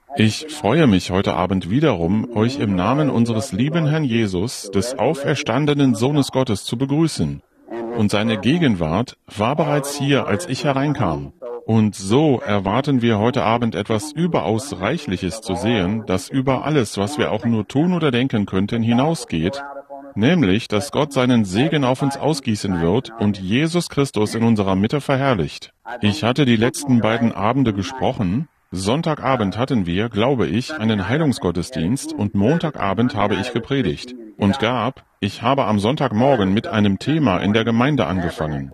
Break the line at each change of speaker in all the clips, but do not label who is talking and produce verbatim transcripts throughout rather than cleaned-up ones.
Ich freue mich heute Abend wiederum, euch im Namen unseres lieben Herrn Jesus, des auferstandenen Sohnes Gottes, zu begrüßen. Und seine Gegenwart war bereits hier, als ich hereinkam. Und so erwarten wir heute Abend etwas überaus Reichliches zu sehen, das über alles, was wir auch nur tun oder denken könnten, hinausgeht, nämlich, dass Gott seinen Segen auf uns ausgießen wird und Jesus Christus in unserer Mitte verherrlicht. Ich hatte die letzten beiden Abende gesprochen. Sonntagabend hatten wir, glaube ich, einen Heilungsgottesdienst und Montagabend habe ich gepredigt und gab, ich habe am Sonntagmorgen mit einem Thema in der Gemeinde angefangen.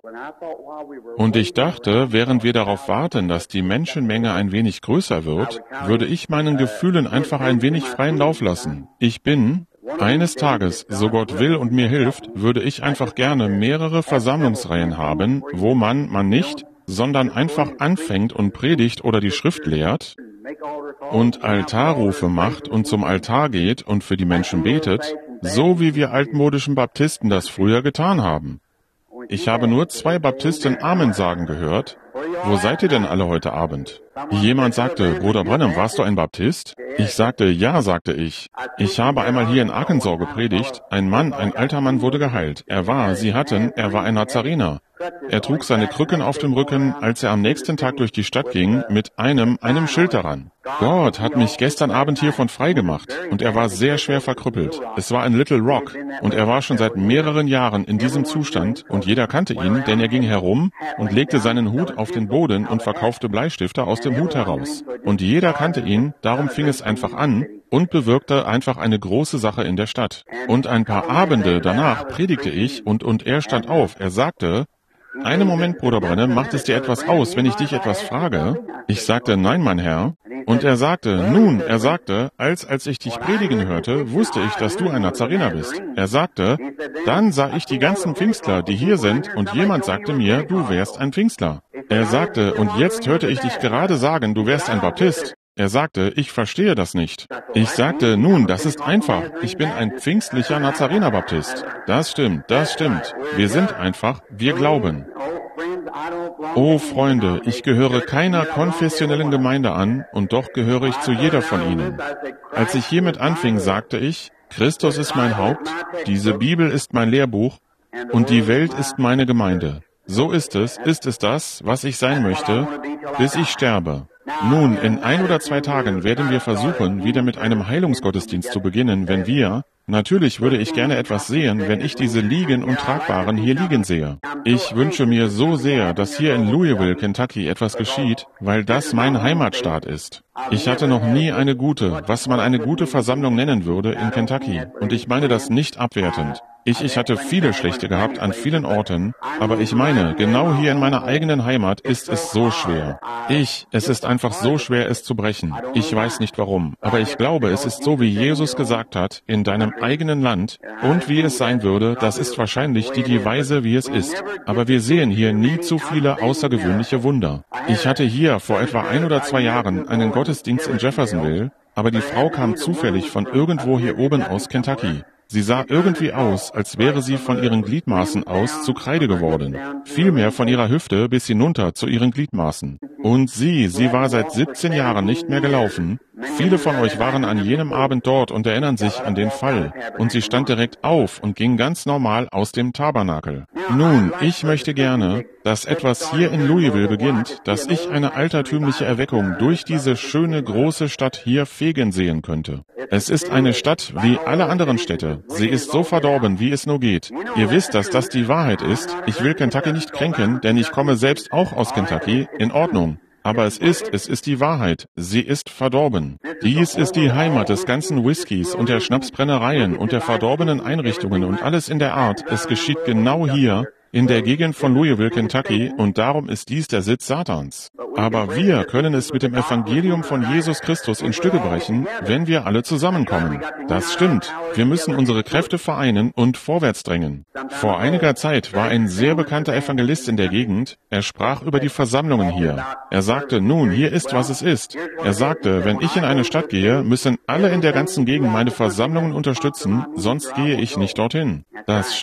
Und ich dachte, während wir darauf warten, dass die Menschenmenge ein wenig größer wird, würde ich meinen Gefühlen einfach ein wenig freien Lauf lassen. Ich bin, eines Tages, so Gott will und mir hilft, würde ich einfach gerne mehrere Versammlungsreihen haben, wo man, man nicht, sondern einfach anfängt und predigt oder die Schrift lehrt und Altarrufe macht und zum Altar geht und für die Menschen betet, so wie wir altmodischen Baptisten das früher getan haben. Ich habe nur zwei Baptisten Amen sagen gehört. Wo seid ihr denn alle heute Abend? Jemand sagte, Bruder Branham, warst du ein Baptist? Ich sagte, ja, sagte ich. Ich habe einmal hier in Arkansas gepredigt. Ein Mann, ein alter Mann wurde geheilt. Er war, sie hatten, er war ein Nazarener. Er trug seine Krücken auf dem Rücken, als er am nächsten Tag durch die Stadt ging, mit einem, einem Schild daran. Gott hat mich gestern Abend hiervon frei gemacht und er war sehr schwer verkrüppelt. Es war in Little Rock und er war schon seit mehreren Jahren in diesem Zustand und jeder kannte ihn, denn er ging herum und legte seinen Hut auf den Boden und verkaufte Bleistifte aus dem Hut heraus. Und jeder kannte ihn, darum fing es einfach an und bewirkte einfach eine große Sache in der Stadt. Und ein paar Abende danach predigte ich und, und er stand auf. Er sagte, einen Moment, Bruder Branham, macht es dir etwas aus, wenn ich dich etwas frage? Ich sagte, nein, mein Herr. Und er sagte, nun, er sagte, als als ich dich predigen hörte, wusste ich, dass du ein Nazarener bist. Er sagte, dann sah ich die ganzen Pfingstler, die hier sind, und jemand sagte mir, du wärst ein Pfingstler. Er sagte, und jetzt hörte ich dich gerade sagen, du wärst ein Baptist. Er sagte, ich verstehe das nicht. Ich sagte, nun, das ist einfach. Ich bin ein pfingstlicher Nazarener-Baptist. Das stimmt, das stimmt. Wir sind einfach, wir glauben. Oh Freunde, ich gehöre keiner konfessionellen Gemeinde an und doch gehöre ich zu jeder von ihnen. Als ich hiermit anfing, sagte ich, Christus ist mein Haupt, diese Bibel ist mein Lehrbuch und die Welt ist meine Gemeinde. So ist es, ist es das, was ich sein möchte, bis ich sterbe. Nun, in ein oder zwei Tagen werden wir versuchen, wieder mit einem Heilungsgottesdienst zu beginnen, wenn wir, natürlich würde ich gerne etwas sehen, wenn ich diese Liegen und Tragbaren hier liegen sehe. Ich wünsche mir so sehr, dass hier in Louisville, Kentucky etwas geschieht, weil das mein Heimatstaat ist. Ich hatte noch nie eine gute, was man eine gute Versammlung nennen würde, in Kentucky, und ich meine das nicht abwertend. Ich, ich hatte viele schlechte gehabt an vielen Orten, aber ich meine, genau hier in meiner eigenen Heimat ist es so schwer. Ich, es ist einfach so schwer, es zu brechen. Ich weiß nicht warum, aber ich glaube, es ist so, wie Jesus gesagt hat, in deinem eigenen Land, und wie es sein würde, das ist wahrscheinlich die, die Weise, wie es ist. Aber wir sehen hier nie zu viele außergewöhnliche Wunder. Ich hatte hier vor etwa ein oder zwei Jahren einen Gottesdienst in Jeffersonville, aber die Frau kam zufällig von irgendwo hier oben aus Kentucky. Sie sah irgendwie aus, als wäre sie von ihren Gliedmaßen aus zu Kreide geworden. Vielmehr von ihrer Hüfte bis hinunter zu ihren Gliedmaßen. Und sie, sie war seit siebzehn Jahren nicht mehr gelaufen. Viele von euch waren an jenem Abend dort und erinnern sich an den Fall. Und sie stand direkt auf und ging ganz normal aus dem Tabernakel. Nun, ich möchte gerne, dass etwas hier in Louisville beginnt, dass ich eine altertümliche Erweckung durch diese schöne große Stadt hier fegen sehen könnte. Es ist eine Stadt wie alle anderen Städte. Sie ist so verdorben, wie es nur geht. Ihr wisst, dass das die Wahrheit ist. Ich will Kentucky nicht kränken, denn ich komme selbst auch aus Kentucky. In Ordnung. Aber es ist, es ist die Wahrheit. Sie ist verdorben. Dies ist die Heimat des ganzen Whiskys und der Schnapsbrennereien und der verdorbenen Einrichtungen und alles in der Art. Es geschieht genau hier, in der Gegend von Louisville, Kentucky, und darum ist dies der Sitz Satans. Aber wir können es mit dem Evangelium von Jesus Christus in Stücke brechen, wenn wir alle zusammenkommen. Das stimmt. Wir müssen unsere Kräfte vereinen und vorwärts drängen. Vor einiger Zeit war ein sehr bekannter Evangelist in der Gegend. Er sprach über die Versammlungen hier. Er sagte, nun, hier ist, was es ist. Er sagte, wenn ich in eine Stadt gehe, müssen alle in der ganzen Gegend meine Versammlungen unterstützen, sonst gehe ich nicht dorthin. Das stimmt.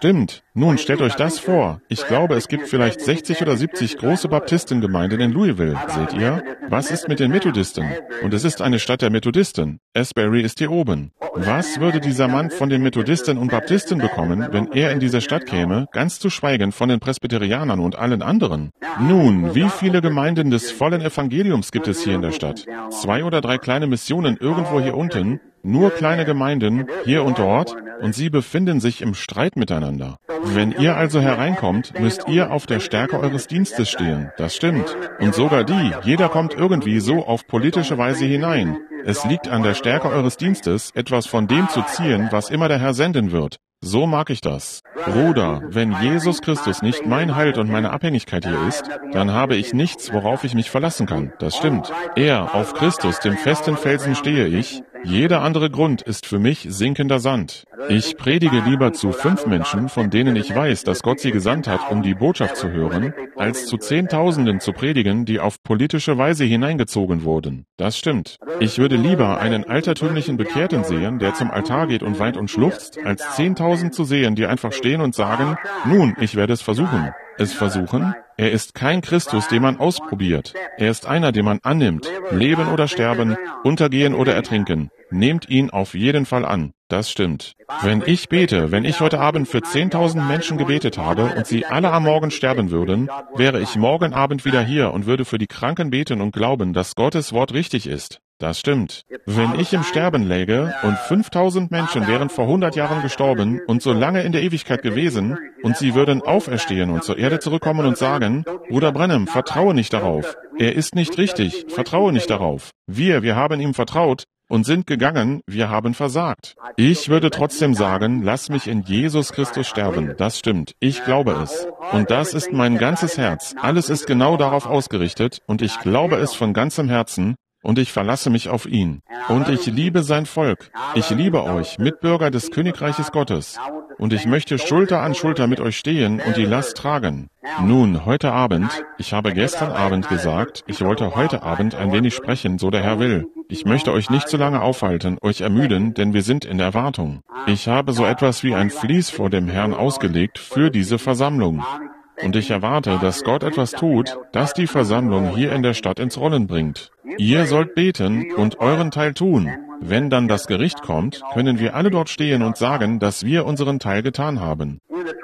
Nun stellt euch das vor. Ich glaube, es gibt vielleicht sechzig oder siebzig große Baptistengemeinden in Louisville. Seht ihr? Was ist mit den Methodisten? Und es ist eine Stadt der Methodisten. Asbury ist hier oben. Was würde dieser Mann von den Methodisten und Baptisten bekommen, wenn er in diese Stadt käme, ganz zu schweigen von den Presbyterianern und allen anderen? Nun, wie viele Gemeinden des vollen Evangeliums gibt es hier in der Stadt? Zwei oder drei kleine Missionen irgendwo hier unten, nur kleine Gemeinden, hier und dort, und sie befinden sich im Streit miteinander. Wenn ihr also hereinkommt, müsst ihr auf der Stärke eures Dienstes stehen. Das stimmt. Und sogar die, jeder kommt irgendwie so auf politische Weise hinein. Es liegt an der Stärke eures Dienstes, etwas von dem zu ziehen, was immer der Herr senden wird. So mag ich das. Bruder, wenn Jesus Christus nicht mein Halt und meine Abhängigkeit hier ist, dann habe ich nichts, worauf ich mich verlassen kann. Das stimmt. Er, auf Christus, dem festen Felsen stehe ich. Jeder andere Grund ist für mich sinkender Sand. Ich predige lieber zu fünf Menschen, von denen ich weiß, dass Gott sie gesandt hat, um die Botschaft zu hören, als zu Zehntausenden zu predigen, die auf politische Weise hineingezogen wurden. Das stimmt. Ich würde lieber einen altertümlichen Bekehrten sehen, der zum Altar geht und weint und schluchzt, als zehntausend zu sehen, die einfach stehen und sagen, nun, ich werde es versuchen. Es versuchen? Er ist kein Christus, den man ausprobiert. Er ist einer, den man annimmt. Leben oder sterben, untergehen oder ertrinken. Nehmt ihn auf jeden Fall an. Das stimmt. Wenn ich bete, wenn ich heute Abend für zehntausend Menschen gebetet habe und sie alle am Morgen sterben würden, wäre ich morgen Abend wieder hier und würde für die Kranken beten und glauben, dass Gottes Wort richtig ist. Das stimmt. Wenn ich im Sterben läge und fünftausend Menschen wären vor hundert Jahren gestorben und so lange in der Ewigkeit gewesen und sie würden auferstehen und zur Erde zurückkommen und sagen, Bruder Branham, vertraue nicht darauf. Er ist nicht richtig. Vertraue nicht darauf. Wir, wir haben ihm vertraut und sind gegangen, wir haben versagt. Ich würde trotzdem sagen, lass mich in Jesus Christus sterben. Das stimmt. Ich glaube es. Und das ist mein ganzes Herz. Alles ist genau darauf ausgerichtet und ich glaube es von ganzem Herzen. Und ich verlasse mich auf ihn. Und ich liebe sein Volk. Ich liebe euch, Mitbürger des Königreiches Gottes. Und ich möchte Schulter an Schulter mit euch stehen und die Last tragen. Nun, heute Abend, ich habe gestern Abend gesagt, ich wollte heute Abend ein wenig sprechen, so der Herr will. Ich möchte euch nicht zu lange aufhalten, euch ermüden, denn wir sind in der Erwartung. Ich habe so etwas wie ein Vlies vor dem Herrn ausgelegt für diese Versammlung. Und ich erwarte, dass Gott etwas tut, das die Versammlung hier in der Stadt ins Rollen bringt. Ihr sollt beten und euren Teil tun. Wenn dann das Gericht kommt, können wir alle dort stehen und sagen, dass wir unseren Teil getan haben.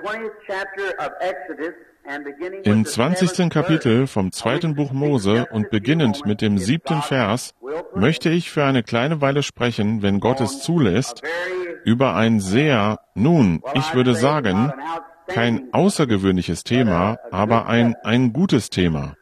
Im zwanzigsten Kapitel vom zweiten Buch Mose und beginnend mit dem siebten Vers möchte ich für eine kleine Weile sprechen, wenn Gott es zulässt, über ein sehr, nun, ich würde sagen, kein außergewöhnliches Thema, aber ein, ein gutes Thema.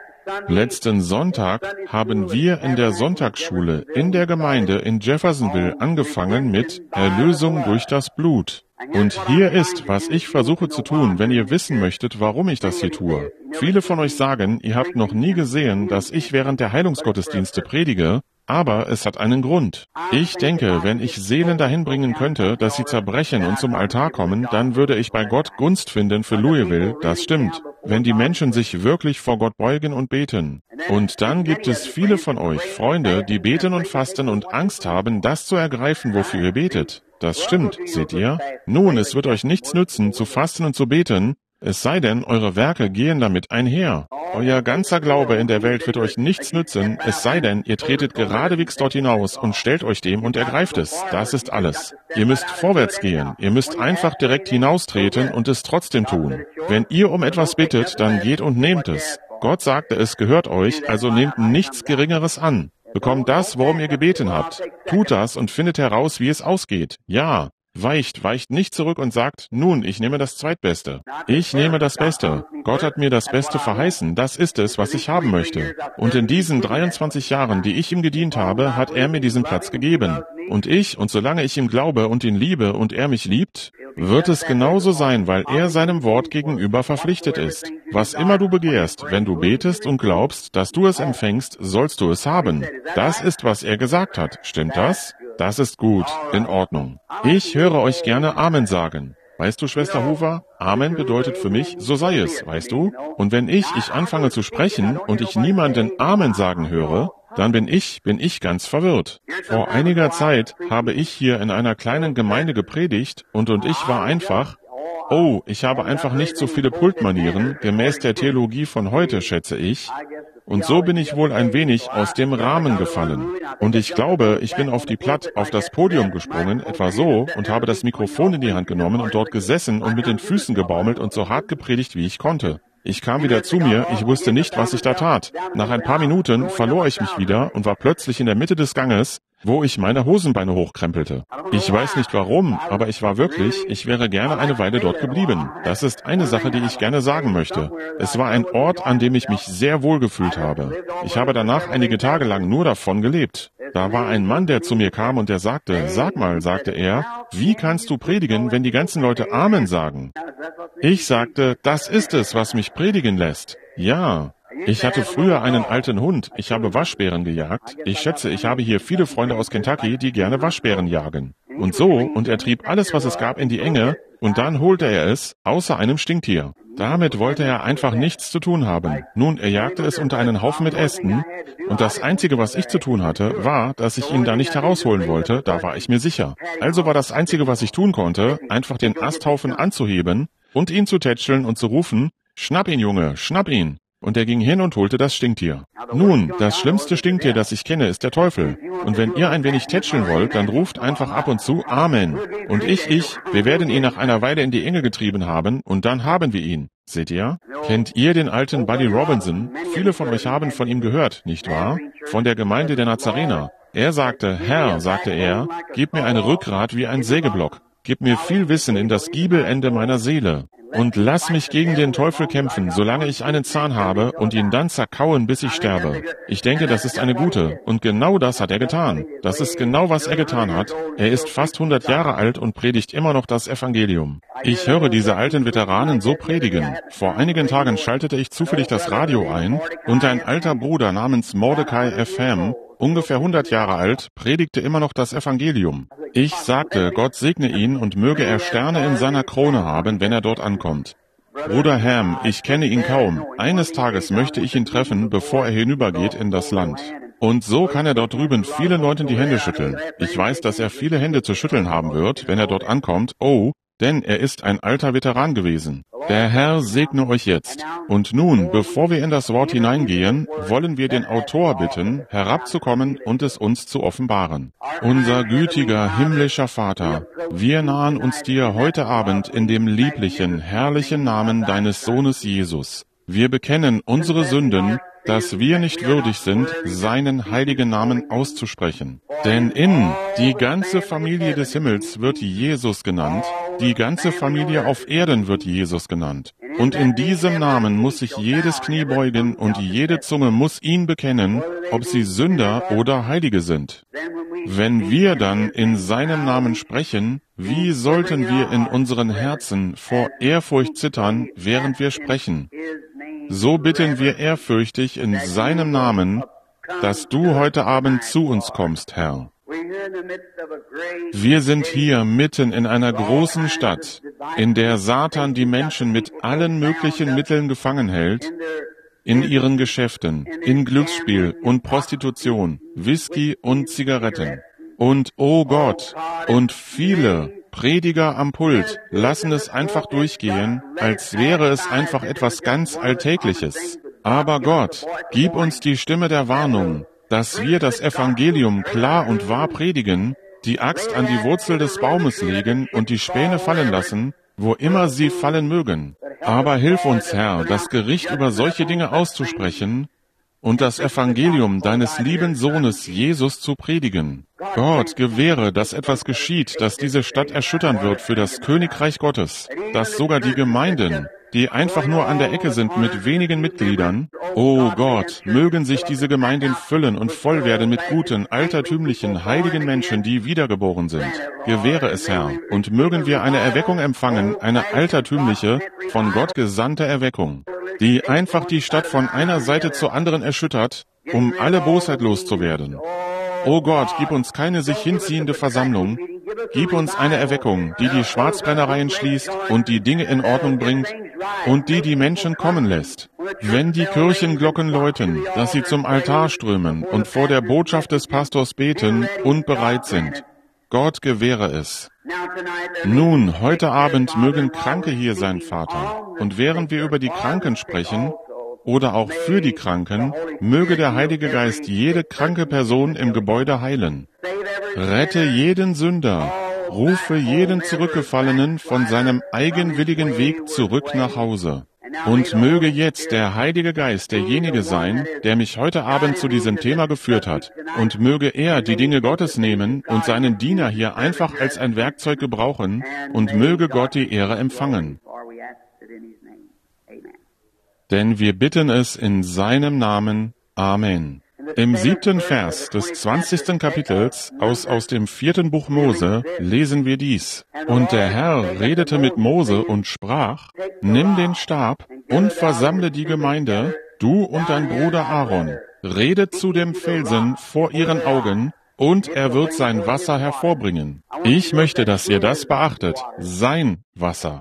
Letzten Sonntag haben wir in der Sonntagsschule in der Gemeinde in Jeffersonville angefangen mit Erlösung durch das Blut. Und hier ist, was ich versuche zu tun, wenn ihr wissen möchtet, warum ich das hier tue. Viele von euch sagen, ihr habt noch nie gesehen, dass ich während der Heilungsgottesdienste predige, aber es hat einen Grund. Ich denke, wenn ich Seelen dahin bringen könnte, dass sie zerbrechen und zum Altar kommen, dann würde ich bei Gott Gunst finden für Louisville, das stimmt. Wenn die Menschen sich wirklich vor Gott beugen und beten. Und dann gibt es viele von euch, Freunde, die beten und fasten und Angst haben, das zu ergreifen, wofür ihr betet. Das stimmt, seht ihr? Nun, es wird euch nichts nützen, zu fasten und zu beten, es sei denn, eure Werke gehen damit einher. Euer ganzer Glaube in der Welt wird euch nichts nützen, es sei denn, ihr tretet geradewegs dort hinaus und stellt euch dem und ergreift es. Das ist alles. Ihr müsst vorwärts gehen. Ihr müsst einfach direkt hinaustreten und es trotzdem tun. Wenn ihr um etwas bittet, dann geht und nehmt es. Gott sagte, es gehört euch, also nehmt nichts Geringeres an. Bekommt das, worum ihr gebeten habt. Tut das und findet heraus, wie es ausgeht. Ja. Weicht, weicht nicht zurück und sagt, nun, ich nehme das Zweitbeste. Ich nehme das Beste. Gott hat mir das Beste verheißen. Das ist es, was ich haben möchte. Und in diesen dreiundzwanzig Jahren, die ich ihm gedient habe, hat er mir diesen Platz gegeben. Und ich, und solange ich ihm glaube und ihn liebe und er mich liebt, wird es genauso sein, weil er seinem Wort gegenüber verpflichtet ist. Was immer du begehrst, wenn du betest und glaubst, dass du es empfängst, sollst du es haben. Das ist, was er gesagt hat. Stimmt das? Das ist gut, in Ordnung. Ich höre euch gerne Amen sagen. Weißt du, Schwester Hoover, Amen bedeutet für mich, so sei es, weißt du? Und wenn ich, ich anfange zu sprechen und ich niemanden Amen sagen höre, dann bin ich, bin ich ganz verwirrt. Vor einiger Zeit habe ich hier in einer kleinen Gemeinde gepredigt und und ich war einfach, oh, ich habe einfach nicht so viele Pultmanieren, gemäß der Theologie von heute, schätze ich. Und so bin ich wohl ein wenig aus dem Rahmen gefallen. Und ich glaube, ich bin auf die Platt, auf das Podium gesprungen, etwa so, und habe das Mikrofon in die Hand genommen und dort gesessen und mit den Füßen gebaumelt und so hart gepredigt, wie ich konnte. Ich kam wieder zu mir, ich wusste nicht, was ich da tat. Nach ein paar Minuten verlor ich mich wieder und war plötzlich in der Mitte des Ganges, wo ich meine Hosenbeine hochkrempelte. Ich weiß nicht warum, aber ich war wirklich, ich wäre gerne eine Weile dort geblieben. Das ist eine Sache, die ich gerne sagen möchte. Es war ein Ort, an dem ich mich sehr wohl gefühlt habe. Ich habe danach einige Tage lang nur davon gelebt. Da war ein Mann, der zu mir kam und der sagte, sag mal, sagte er, wie kannst du predigen, wenn die ganzen Leute Amen sagen? Ich sagte, das ist es, was mich predigen lässt. Ja. Ich hatte früher einen alten Hund. Ich habe Waschbären gejagt. Ich schätze, ich habe hier viele Freunde aus Kentucky, die gerne Waschbären jagen. Und so, und er trieb alles, was es gab, in die Enge, und dann holte er es, außer einem Stinktier. Damit wollte er einfach nichts zu tun haben. Nun, er jagte es unter einen Haufen mit Ästen, und das Einzige, was ich zu tun hatte, war, dass ich ihn da nicht herausholen wollte, da war ich mir sicher. Also war das Einzige, was ich tun konnte, einfach den Asthaufen anzuheben und ihn zu tätscheln und zu rufen, schnapp ihn, Junge, schnapp ihn. Und er ging hin und holte das Stinktier. Nun, das schlimmste Stinktier, das ich kenne, ist der Teufel. Und wenn ihr ein wenig tätscheln wollt, dann ruft einfach ab und zu Amen. Und ich, ich, wir werden ihn nach einer Weile in die Enge getrieben haben, und dann haben wir ihn. Seht ihr? Kennt ihr den alten Buddy Robinson? Viele von euch haben von ihm gehört, nicht wahr? Von der Gemeinde der Nazarener. Er sagte, Herr, sagte er, gib mir ein Rückgrat wie ein Sägeblock. Gib mir viel Wissen in das Giebelende meiner Seele. Und lass mich gegen den Teufel kämpfen, solange ich einen Zahn habe, und ihn dann zerkauen, bis ich sterbe. Ich denke, das ist eine gute. Und genau das hat er getan. Das ist genau, was er getan hat. Er ist fast hundert Jahre alt und predigt immer noch das Evangelium. Ich höre diese alten Veteranen so predigen. Vor einigen Tagen schaltete ich zufällig das Radio ein, und ein alter Bruder namens Mordecai F. Ham, ungefähr hundert Jahre alt, predigte immer noch das Evangelium. Ich sagte, Gott segne ihn und möge er Sterne in seiner Krone haben, wenn er dort ankommt. Bruder Ham, ich kenne ihn kaum. Eines Tages möchte ich ihn treffen, bevor er hinübergeht in das Land. Und so kann er dort drüben vielen Leuten die Hände schütteln. Ich weiß, dass er viele Hände zu schütteln haben wird, wenn er dort ankommt. Oh, denn er ist ein alter Veteran gewesen. Der Herr segne euch jetzt. Und nun, bevor wir in das Wort hineingehen, wollen wir den Autor bitten, herabzukommen und es uns zu offenbaren. Unser gütiger himmlischer Vater, wir nahen uns dir heute Abend in dem lieblichen, herrlichen Namen deines Sohnes Jesus. Wir bekennen unsere Sünden, dass wir nicht würdig sind, seinen heiligen Namen auszusprechen. Denn in die ganze Familie des Himmels wird Jesus genannt, die ganze Familie auf Erden wird Jesus genannt. Und in diesem Namen muss sich jedes Knie beugen und jede Zunge muss ihn bekennen, ob sie Sünder oder Heilige sind. Wenn wir dann in seinem Namen sprechen, wie sollten wir in unseren Herzen vor Ehrfurcht zittern, während wir sprechen? So bitten wir ehrfürchtig in seinem Namen, dass du heute Abend zu uns kommst, Herr. Wir sind hier mitten in einer großen Stadt, in der Satan die Menschen mit allen möglichen Mitteln gefangen hält, in ihren Geschäften, in Glücksspiel und Prostitution, Whisky und Zigaretten. Und, oh Gott, und viele Prediger am Pult lassen es einfach durchgehen, als wäre es einfach etwas ganz Alltägliches. Aber Gott, gib uns die Stimme der Warnung, dass wir das Evangelium klar und wahr predigen, die Axt an die Wurzel des Baumes legen und die Späne fallen lassen, wo immer sie fallen mögen. Aber hilf uns, Herr, das Gericht über solche Dinge auszusprechen und das Evangelium deines lieben Sohnes Jesus zu predigen. Gott, gewähre, dass etwas geschieht, das diese Stadt erschüttern wird für das Königreich Gottes, dass sogar die Gemeinden, die einfach nur an der Ecke sind mit wenigen Mitgliedern, oh Gott, mögen sich diese Gemeinden füllen und voll werden mit guten, altertümlichen, heiligen Menschen, die wiedergeboren sind. Gewähre es, Herr, und mögen wir eine Erweckung empfangen, eine altertümliche, von Gott gesandte Erweckung, die einfach die Stadt von einer Seite zur anderen erschüttert, um alle Bosheit loszuwerden. Oh Gott, gib uns keine sich hinziehende Versammlung, gib uns eine Erweckung, die die Schwarzbrennereien schließt und die Dinge in Ordnung bringt und die die Menschen kommen lässt. Wenn die Kirchenglocken läuten, dass sie zum Altar strömen und vor der Botschaft des Pastors beten und bereit sind. Gott gewähre es. Nun, heute Abend mögen Kranke hier sein, Vater. Und während wir über die Kranken sprechen, oder auch für die Kranken, möge der Heilige Geist jede kranke Person im Gebäude heilen. Rette jeden Sünder, rufe jeden Zurückgefallenen von seinem eigenwilligen Weg zurück nach Hause. Und möge jetzt der Heilige Geist derjenige sein, der mich heute Abend zu diesem Thema geführt hat. Und möge er die Dinge Gottes nehmen und seinen Diener hier einfach als ein Werkzeug gebrauchen und möge Gott die Ehre empfangen. Denn wir bitten es in seinem Namen. Amen. Im siebten Vers des zwanzigsten Kapitels aus, aus dem vierten Buch Mose lesen wir dies. Und der Herr redete mit Mose und sprach, nimm den Stab und versammle die Gemeinde, du und dein Bruder Aaron. Redet zu dem Felsen vor ihren Augen, und er wird sein Wasser hervorbringen. Ich möchte, dass ihr das beachtet. Sein Wasser.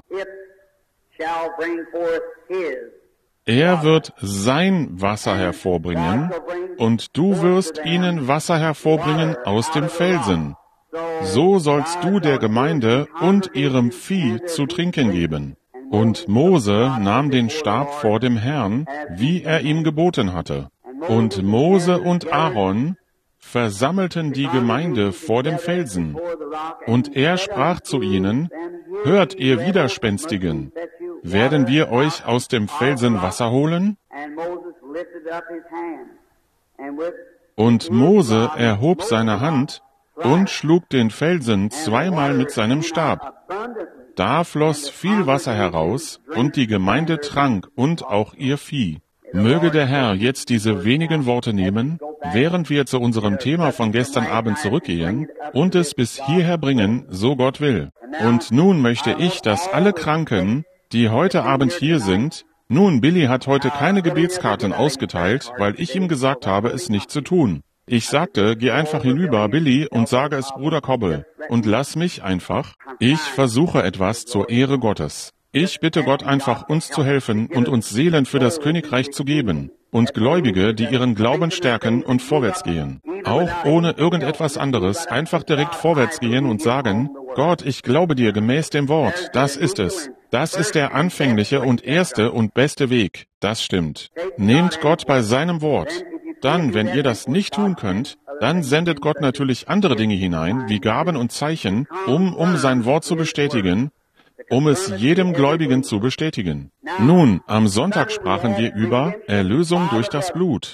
Er wird sein Wasser hervorbringen, und du wirst ihnen Wasser hervorbringen aus dem Felsen. So sollst du der Gemeinde und ihrem Vieh zu trinken geben. Und Mose nahm den Stab vor dem Herrn, wie er ihm geboten hatte. Und Mose und Aaron versammelten die Gemeinde vor dem Felsen. Und er sprach zu ihnen, hört ihr Widerspenstigen, werden wir euch aus dem Felsen Wasser holen? Und Mose erhob seine Hand und schlug den Felsen zweimal mit seinem Stab. Da floss viel Wasser heraus, und die Gemeinde trank und auch ihr Vieh. Möge der Herr jetzt diese wenigen Worte nehmen, während wir zu unserem Thema von gestern Abend zurückgehen, und es bis hierher bringen, so Gott will. Und nun möchte ich, dass alle Kranken, die heute Abend hier sind, nun, Billy hat heute keine Gebetskarten ausgeteilt, weil ich ihm gesagt habe, es nicht zu tun. Ich sagte, geh einfach hinüber, Billy, und sage es Bruder Kobbel, und lass mich einfach. Ich versuche etwas zur Ehre Gottes. Ich bitte Gott einfach, uns zu helfen und uns Seelen für das Königreich zu geben und Gläubige, die ihren Glauben stärken und vorwärts gehen. Auch ohne irgendetwas anderes, einfach direkt vorwärts gehen und sagen, Gott, ich glaube dir gemäß dem Wort, das ist es. Das ist der anfängliche und erste und beste Weg. Das stimmt. Nehmt Gott bei seinem Wort. Dann, wenn ihr das nicht tun könnt, dann sendet Gott natürlich andere Dinge hinein, wie Gaben und Zeichen, um, um sein Wort zu bestätigen, um es jedem Gläubigen zu bestätigen. Nun, am Sonntag sprachen wir über Erlösung durch das Blut.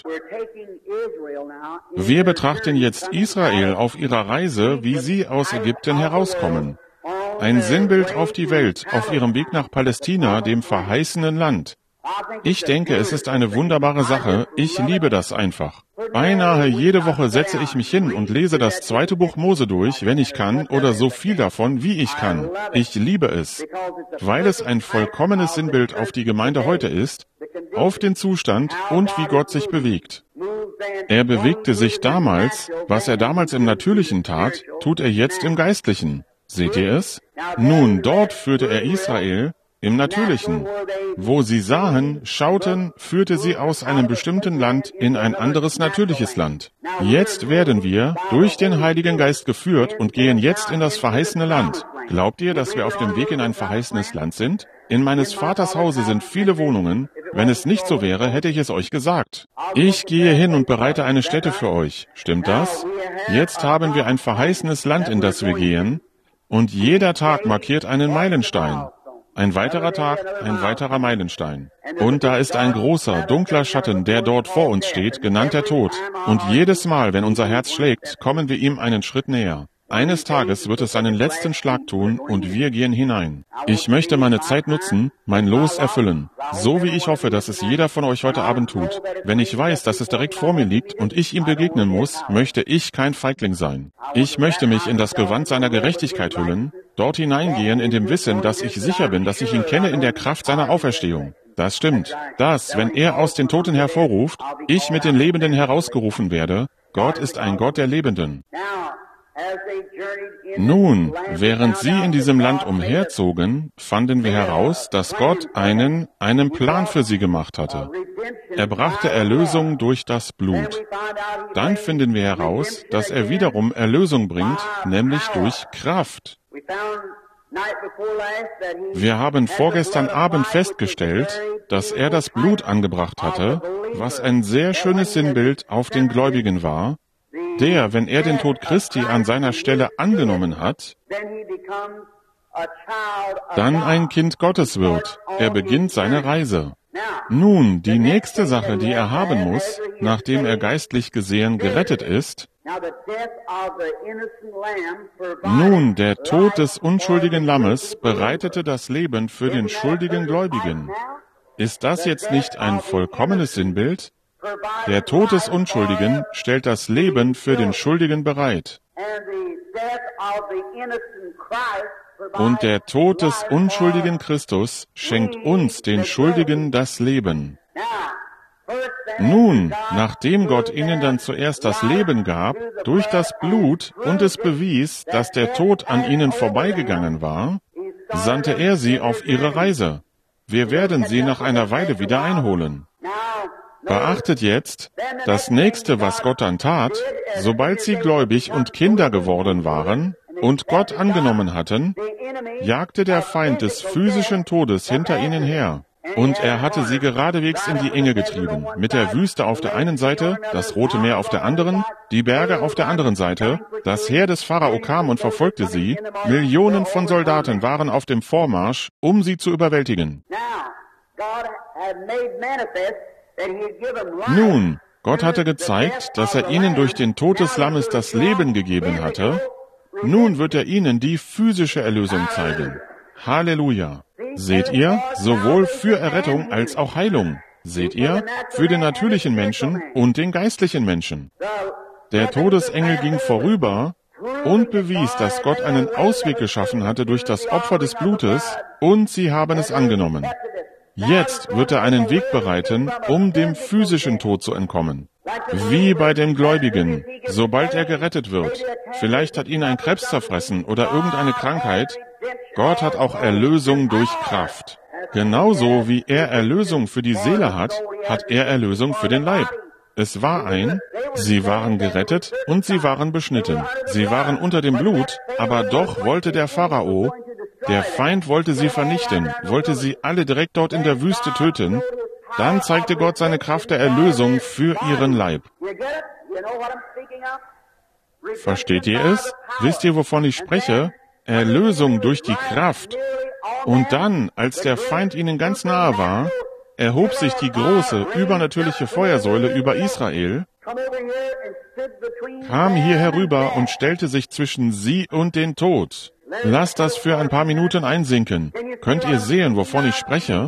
Wir betrachten jetzt Israel auf ihrer Reise, wie sie aus Ägypten herauskommen. Ein Sinnbild auf die Welt, auf ihrem Weg nach Palästina, dem verheißenen Land. Ich denke, es ist eine wunderbare Sache. Ich liebe das einfach. Beinahe jede Woche setze ich mich hin und lese das zweite Buch Mose durch, wenn ich kann, oder so viel davon, wie ich kann. Ich liebe es, weil es ein vollkommenes Sinnbild auf die Gemeinde heute ist, auf den Zustand und wie Gott sich bewegt. Er bewegte sich damals, was er damals im Natürlichen tat, tut er jetzt im Geistlichen. Seht ihr es? Nun, dort führte er Israel im Natürlichen. Wo sie sahen, schauten, führte sie aus einem bestimmten Land in ein anderes natürliches Land. Jetzt werden wir durch den Heiligen Geist geführt und gehen jetzt in das verheißene Land. Glaubt ihr, dass wir auf dem Weg in ein verheißenes Land sind? In meines Vaters Hause sind viele Wohnungen. Wenn es nicht so wäre, hätte ich es euch gesagt. Ich gehe hin und bereite eine Stätte für euch. Stimmt das? Jetzt haben wir ein verheißenes Land, in das wir gehen. Und jeder Tag markiert einen Meilenstein. Ein weiterer Tag, ein weiterer Meilenstein. Und da ist ein großer, dunkler Schatten, der dort vor uns steht, genannt der Tod. Und jedes Mal, wenn unser Herz schlägt, kommen wir ihm einen Schritt näher. Eines Tages wird es seinen letzten Schlag tun und wir gehen hinein. Ich möchte meine Zeit nutzen, mein Los erfüllen. So wie ich hoffe, dass es jeder von euch heute Abend tut. Wenn ich weiß, dass es direkt vor mir liegt und ich ihm begegnen muss, möchte ich kein Feigling sein. Ich möchte mich in das Gewand seiner Gerechtigkeit hüllen, dort hineingehen in dem Wissen, dass ich sicher bin, dass ich ihn kenne in der Kraft seiner Auferstehung. Das stimmt. Dass, wenn er aus den Toten hervorruft, ich mit den Lebenden herausgerufen werde. Gott ist ein Gott der Lebenden. Nun, während sie in diesem Land umherzogen, fanden wir heraus, dass Gott einen, einen Plan für sie gemacht hatte. Er brachte Erlösung durch das Blut. Dann finden wir heraus, dass er wiederum Erlösung bringt, nämlich durch Kraft. Wir haben vorgestern Abend festgestellt, dass er das Blut angebracht hatte, was ein sehr schönes Sinnbild auf den Gläubigen war, der, wenn er den Tod Christi an seiner Stelle angenommen hat, dann ein Kind Gottes wird. Er beginnt seine Reise. Nun, die nächste Sache, die er haben muss, nachdem er geistlich gesehen gerettet ist, nun, der Tod des unschuldigen Lammes bereitete das Leben für den schuldigen Gläubigen. Ist das jetzt nicht ein vollkommenes Sinnbild? Der Tod des Unschuldigen stellt das Leben für den Schuldigen bereit. Und der Tod des unschuldigen Christus schenkt uns, den Schuldigen, das Leben. Nun, nachdem Gott ihnen dann zuerst das Leben gab, durch das Blut und es bewies, dass der Tod an ihnen vorbeigegangen war, sandte er sie auf ihre Reise. Wir werden sie nach einer Weile wieder einholen. Beachtet jetzt, das nächste, was Gott dann tat, sobald sie gläubig und Kinder geworden waren und Gott angenommen hatten, jagte der Feind des physischen Todes hinter ihnen her. Und er hatte sie geradewegs in die Enge getrieben, mit der Wüste auf der einen Seite, das Rote Meer auf der anderen, die Berge auf der anderen Seite. Das Heer des Pharao kam und verfolgte sie. Millionen von Soldaten waren auf dem Vormarsch, um sie zu überwältigen. Nun, Gott hatte gezeigt, dass er ihnen durch den Tod des Lammes das Leben gegeben hatte. Nun wird er ihnen die physische Erlösung zeigen. Halleluja! Seht ihr, sowohl für Errettung als auch Heilung. Seht ihr, für den natürlichen Menschen und den geistlichen Menschen. Der Todesengel ging vorüber und bewies, dass Gott einen Ausweg geschaffen hatte durch das Opfer des Blutes, und sie haben es angenommen. Jetzt wird er einen Weg bereiten, um dem physischen Tod zu entkommen. Wie bei dem Gläubigen, sobald er gerettet wird. Vielleicht hat ihn ein Krebs zerfressen oder irgendeine Krankheit. Gott hat auch Erlösung durch Kraft. Genauso wie er Erlösung für die Seele hat, hat er Erlösung für den Leib. Es war ein, sie waren gerettet und sie waren beschnitten. Sie waren unter dem Blut, aber doch wollte der Pharao, der Feind wollte sie vernichten, wollte sie alle direkt dort in der Wüste töten. Dann zeigte Gott seine Kraft der Erlösung für ihren Leib. Versteht ihr es? Wisst ihr, wovon ich spreche? Erlösung durch die Kraft. Und dann, als der Feind ihnen ganz nahe war, erhob sich die große, übernatürliche Feuersäule über Israel, kam hier herüber und stellte sich zwischen sie und den Tod. Lasst das für ein paar Minuten einsinken. Könnt ihr sehen, wovon ich spreche?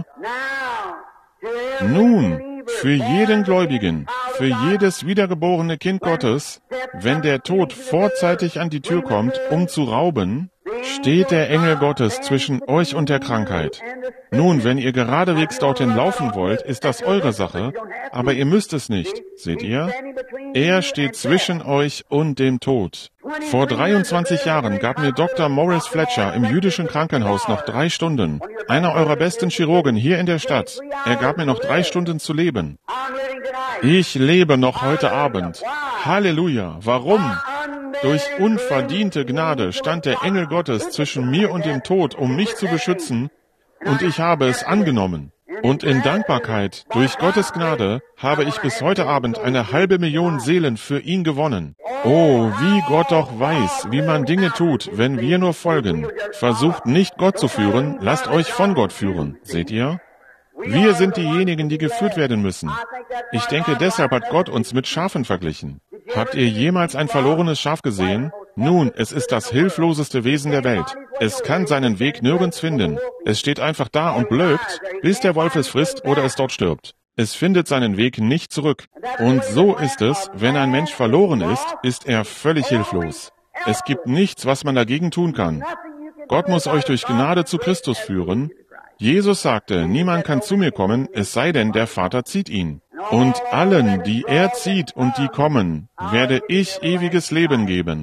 Nun, für jeden Gläubigen, für jedes wiedergeborene Kind Gottes, wenn der Tod vorzeitig an die Tür kommt, um zu rauben, steht der Engel Gottes zwischen euch und der Krankheit. Nun, wenn ihr geradewegs dorthin laufen wollt, ist das eure Sache, aber ihr müsst es nicht, seht ihr? Er steht zwischen euch und dem Tod. Vor dreiundzwanzig Jahren gab mir Doktor Morris Fletcher im jüdischen Krankenhaus noch drei Stunden. Einer eurer besten Chirurgen hier in der Stadt. Er gab mir noch drei Stunden zu leben. Ich lebe noch heute Abend. Halleluja. Warum? Durch unverdiente Gnade stand der Engel Gottes zwischen mir und dem Tod, um mich zu beschützen, und ich habe es angenommen. Und in Dankbarkeit, durch Gottes Gnade, habe ich bis heute Abend eine halbe Million Seelen für ihn gewonnen. Oh, wie Gott doch weiß, wie man Dinge tut, wenn wir nur folgen. Versucht nicht Gott zu führen, lasst euch von Gott führen. Seht ihr? Wir sind diejenigen, die geführt werden müssen. Ich denke, deshalb hat Gott uns mit Schafen verglichen. Habt ihr jemals ein verlorenes Schaf gesehen? Nun, es ist das hilfloseste Wesen der Welt. Es kann seinen Weg nirgends finden. Es steht einfach da und blökt, bis der Wolf es frisst oder es dort stirbt. Es findet seinen Weg nicht zurück. Und so ist es, wenn ein Mensch verloren ist, ist er völlig hilflos. Es gibt nichts, was man dagegen tun kann. Gott muss euch durch Gnade zu Christus führen. Jesus sagte, niemand kann zu mir kommen, es sei denn, der Vater zieht ihn. Und allen, die er zieht und die kommen, werde ich ewiges Leben geben.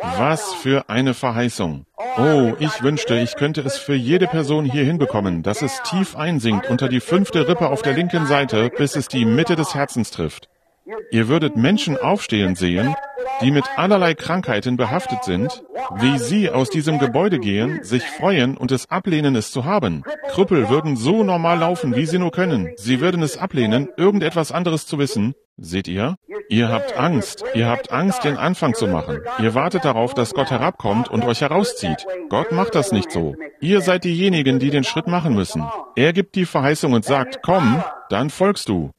Was für eine Verheißung. Oh, ich wünschte, ich könnte es für jede Person hier hinbekommen, dass es tief einsinkt unter die fünfte Rippe auf der linken Seite, bis es die Mitte des Herzens trifft. Ihr würdet Menschen aufstehen sehen, die mit allerlei Krankheiten behaftet sind, wie sie aus diesem Gebäude gehen, sich freuen und es ablehnen, es zu haben. Krüppel würden so normal laufen, wie sie nur können. Sie würden es ablehnen, irgendetwas anderes zu wissen. Seht ihr? Ihr habt Angst. Ihr habt Angst, den Anfang zu machen. Ihr wartet darauf, dass Gott herabkommt und euch herauszieht. Gott macht das nicht so. Ihr seid diejenigen, die den Schritt machen müssen. Er gibt die Verheißung und sagt, komm, dann folgst du.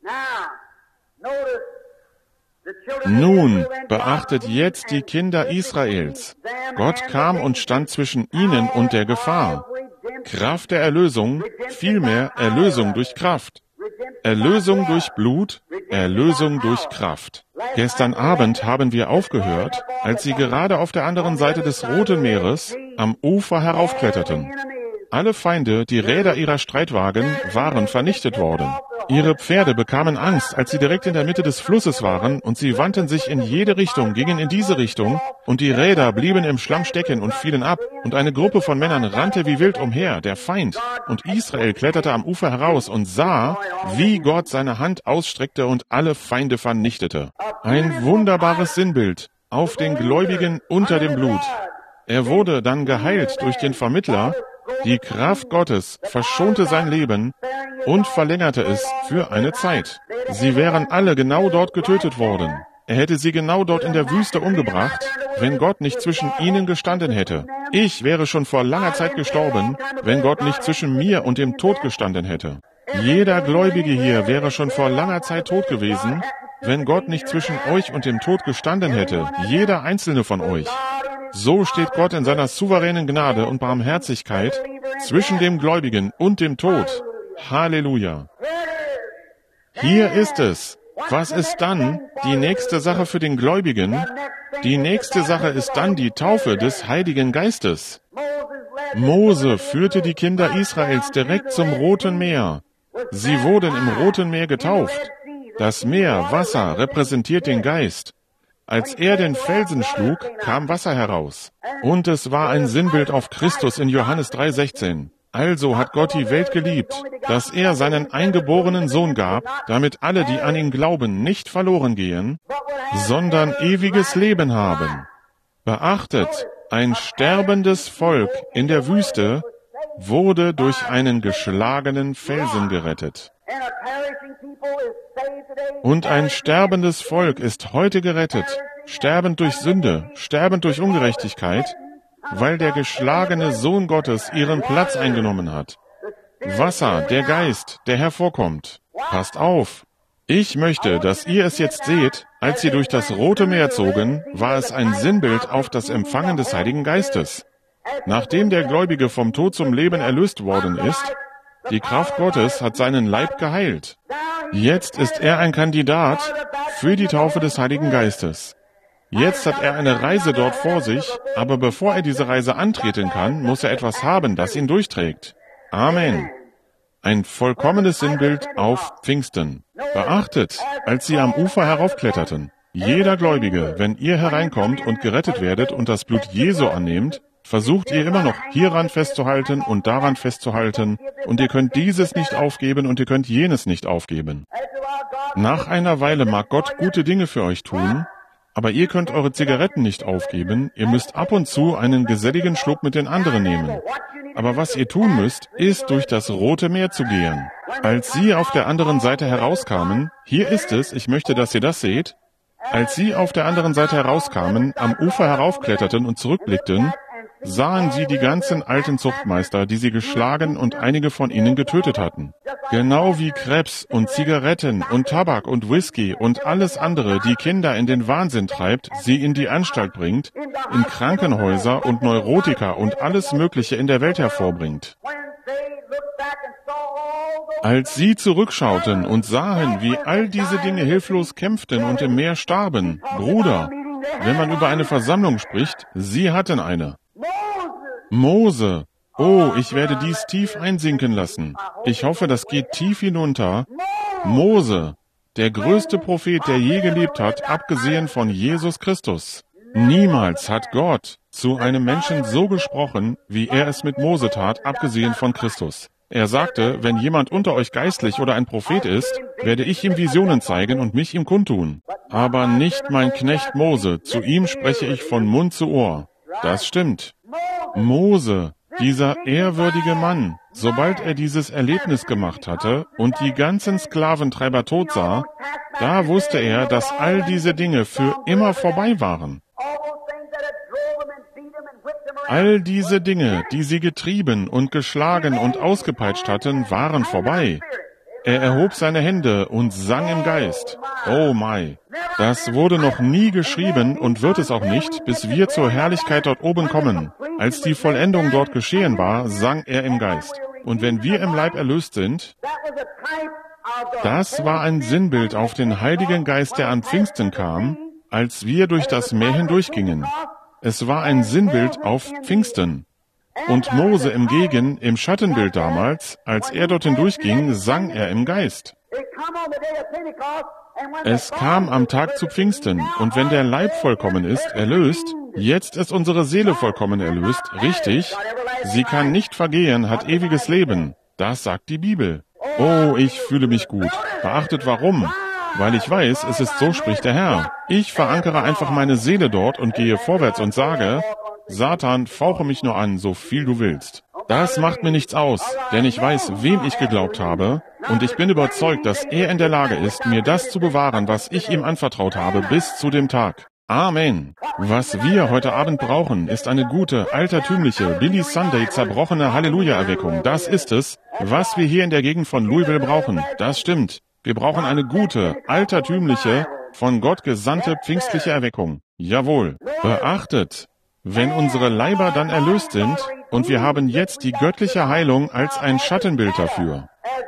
Nun, beachtet jetzt die Kinder Israels. Gott kam und stand zwischen ihnen und der Gefahr. Kraft der Erlösung, vielmehr Erlösung durch Kraft. Erlösung durch Blut, Erlösung durch Kraft. Gestern Abend haben wir aufgehört, als sie gerade auf der anderen Seite des Roten Meeres am Ufer heraufkletterten. Alle Feinde, die Räder ihrer Streitwagen, waren vernichtet worden. Ihre Pferde bekamen Angst, als sie direkt in der Mitte des Flusses waren, und sie wandten sich in jede Richtung, gingen in diese Richtung, und die Räder blieben im Schlamm stecken und fielen ab, und eine Gruppe von Männern rannte wie wild umher, der Feind, und Israel kletterte am Ufer heraus und sah, wie Gott seine Hand ausstreckte und alle Feinde vernichtete. Ein wunderbares Sinnbild auf den Gläubigen unter dem Blut. Er wurde dann geheilt durch den Vermittler. Die Kraft Gottes verschonte sein Leben und verlängerte es für eine Zeit. Sie wären alle genau dort getötet worden. Er hätte sie genau dort in der Wüste umgebracht, wenn Gott nicht zwischen ihnen gestanden hätte. Ich wäre schon vor langer Zeit gestorben, wenn Gott nicht zwischen mir und dem Tod gestanden hätte. Jeder Gläubige hier wäre schon vor langer Zeit tot gewesen, wenn Gott nicht zwischen euch und dem Tod gestanden hätte. Jeder einzelne von euch. So steht Gott in seiner souveränen Gnade und Barmherzigkeit zwischen dem Gläubigen und dem Tod. Halleluja. Hier ist es. Was ist dann die nächste Sache für den Gläubigen? Die nächste Sache ist dann die Taufe des Heiligen Geistes. Mose führte die Kinder Israels direkt zum Roten Meer. Sie wurden im Roten Meer getauft. Das Meer, Wasser, repräsentiert den Geist. Als er den Felsen schlug, kam Wasser heraus. Und es war ein Sinnbild auf Christus in Johannes drei sechzehn. Also hat Gott die Welt geliebt, dass er seinen eingeborenen Sohn gab, damit alle, die an ihn glauben, nicht verloren gehen, sondern ewiges Leben haben. Beachtet, ein sterbendes Volk in der Wüste wurde durch einen geschlagenen Felsen gerettet. Und ein sterbendes Volk ist heute gerettet, sterbend durch Sünde, sterbend durch Ungerechtigkeit, weil der geschlagene Sohn Gottes ihren Platz eingenommen hat. Wasser, der Geist, der hervorkommt. Passt auf! Ich möchte, dass ihr es jetzt seht, als sie durch das Rote Meer zogen, war es ein Sinnbild auf das Empfangen des Heiligen Geistes. Nachdem der Gläubige vom Tod zum Leben erlöst worden ist, die Kraft Gottes hat seinen Leib geheilt. Jetzt ist er ein Kandidat für die Taufe des Heiligen Geistes. Jetzt hat er eine Reise dort vor sich, aber bevor er diese Reise antreten kann, muss er etwas haben, das ihn durchträgt. Amen. Ein vollkommenes Sinnbild auf Pfingsten. Beachtet, als sie am Ufer heraufkletterten. Jeder Gläubige, wenn ihr hereinkommt und gerettet werdet und das Blut Jesu annehmt, versucht ihr immer noch hieran festzuhalten und daran festzuhalten, und ihr könnt dieses nicht aufgeben und ihr könnt jenes nicht aufgeben. Nach einer Weile mag Gott gute Dinge für euch tun, aber ihr könnt eure Zigaretten nicht aufgeben, ihr müsst ab und zu einen geselligen Schluck mit den anderen nehmen. Aber was ihr tun müsst, ist durch das Rote Meer zu gehen. Als sie auf der anderen Seite herauskamen, hier ist es, ich möchte, dass ihr das seht, als sie auf der anderen Seite herauskamen, am Ufer heraufkletterten und zurückblickten, sahen sie die ganzen alten Zuchtmeister, die sie geschlagen und einige von ihnen getötet hatten. Genau wie Krebs und Zigaretten und Tabak und Whisky und alles andere, die Kinder in den Wahnsinn treibt, sie in die Anstalt bringt, in Krankenhäuser und Neurotika und alles Mögliche in der Welt hervorbringt. Als sie zurückschauten und sahen, wie all diese Dinge hilflos kämpften und im Meer starben, Bruder, wenn man über eine Versammlung spricht, sie hatten eine. Mose, oh, ich werde dies tief einsinken lassen. Ich hoffe, das geht tief hinunter. Mose, der größte Prophet, der je gelebt hat, abgesehen von Jesus Christus. Niemals hat Gott zu einem Menschen so gesprochen, wie er es mit Mose tat, abgesehen von Christus. Er sagte, wenn jemand unter euch geistlich oder ein Prophet ist, werde ich ihm Visionen zeigen und mich ihm kundtun. Aber nicht mein Knecht Mose, zu ihm spreche ich von Mund zu Ohr. Das stimmt. Mose, dieser ehrwürdige Mann, sobald er dieses Erlebnis gemacht hatte und die ganzen Sklaventreiber tot sah, da wusste er, dass all diese Dinge für immer vorbei waren. All diese Dinge, die sie getrieben und geschlagen und ausgepeitscht hatten, waren vorbei. Er erhob seine Hände und sang im Geist. Oh my! Das wurde noch nie geschrieben und wird es auch nicht, bis wir zur Herrlichkeit dort oben kommen. Als die Vollendung dort geschehen war, sang er im Geist. Und wenn wir im Leib erlöst sind, das war ein Sinnbild auf den Heiligen Geist, der an Pfingsten kam, als wir durch das Meer hindurchgingen. Es war ein Sinnbild auf Pfingsten. Und Mose im Gegen, im Schattenbild damals, als er dort hindurchging, sang er im Geist. Es kam am Tag zu Pfingsten, und wenn der Leib vollkommen ist, erlöst, jetzt ist unsere Seele vollkommen erlöst, richtig? Sie kann nicht vergehen, hat ewiges Leben. Das sagt die Bibel. Oh, ich fühle mich gut. Beachtet warum? Weil ich weiß, es ist so, spricht der Herr. Ich verankere einfach meine Seele dort und gehe vorwärts und sage, Satan, fauche mich nur an, so viel du willst. Das macht mir nichts aus, denn ich weiß, wem ich geglaubt habe, und ich bin überzeugt, dass er in der Lage ist, mir das zu bewahren, was ich ihm anvertraut habe, bis zu dem Tag. Amen. Was wir heute Abend brauchen, ist eine gute, altertümliche, Billy Sunday zerbrochene Halleluja-Erweckung. Das ist es, was wir hier in der Gegend von Louisville brauchen. Das stimmt. Wir brauchen eine gute, altertümliche, von Gott gesandte pfingstliche Erweckung. Jawohl. Beachtet, wenn unsere Leiber dann erlöst sind, und wir haben jetzt die göttliche Heilung als ein Schattenbild dafür.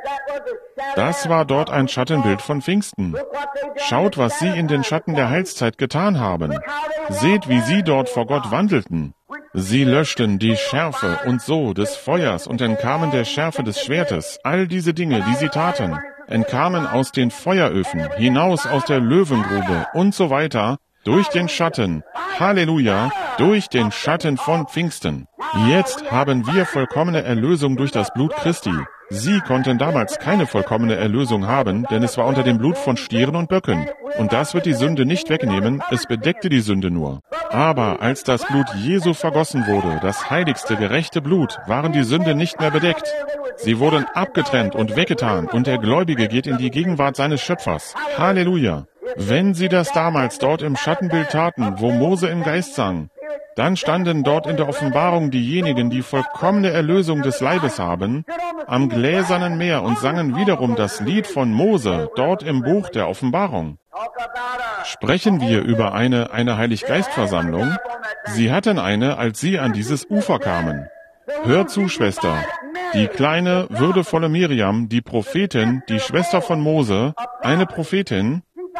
Das war dort ein Schattenbild von Pfingsten. Schaut, was sie in den Schatten der Heilszeit getan haben. Seht, wie sie dort vor Gott wandelten. Sie löschten die Schärfe und so des Feuers und entkamen der Schärfe des Schwertes. All diese Dinge, die sie taten, entkamen aus den Feueröfen, hinaus aus der Löwengrube und so weiter, durch den Schatten, Halleluja, durch den Schatten von Pfingsten. Jetzt haben wir vollkommene Erlösung durch das Blut Christi. Sie konnten damals keine vollkommene Erlösung haben, denn es war unter dem Blut von Stieren und Böcken. Und das wird die Sünde nicht wegnehmen, es bedeckte die Sünde nur. Aber als das Blut Jesu vergossen wurde, das heiligste, gerechte Blut, waren die Sünde nicht mehr bedeckt. Sie wurden abgetrennt und weggetan, und der Gläubige geht in die Gegenwart seines Schöpfers. Halleluja! Wenn sie das damals dort im Schattenbild taten, wo Mose im Geist sang, dann standen dort in der Offenbarung diejenigen, die vollkommene Erlösung des Leibes haben, am gläsernen Meer und sangen wiederum das Lied von Mose, dort im Buch der Offenbarung. Sprechen wir über eine, eine Heiliggeistversammlung? Sie hatten eine, als sie an dieses Ufer kamen. Hör zu, Schwester. Die kleine, würdevolle Miriam, die Prophetin, die Schwester von Mose, eine Prophetin,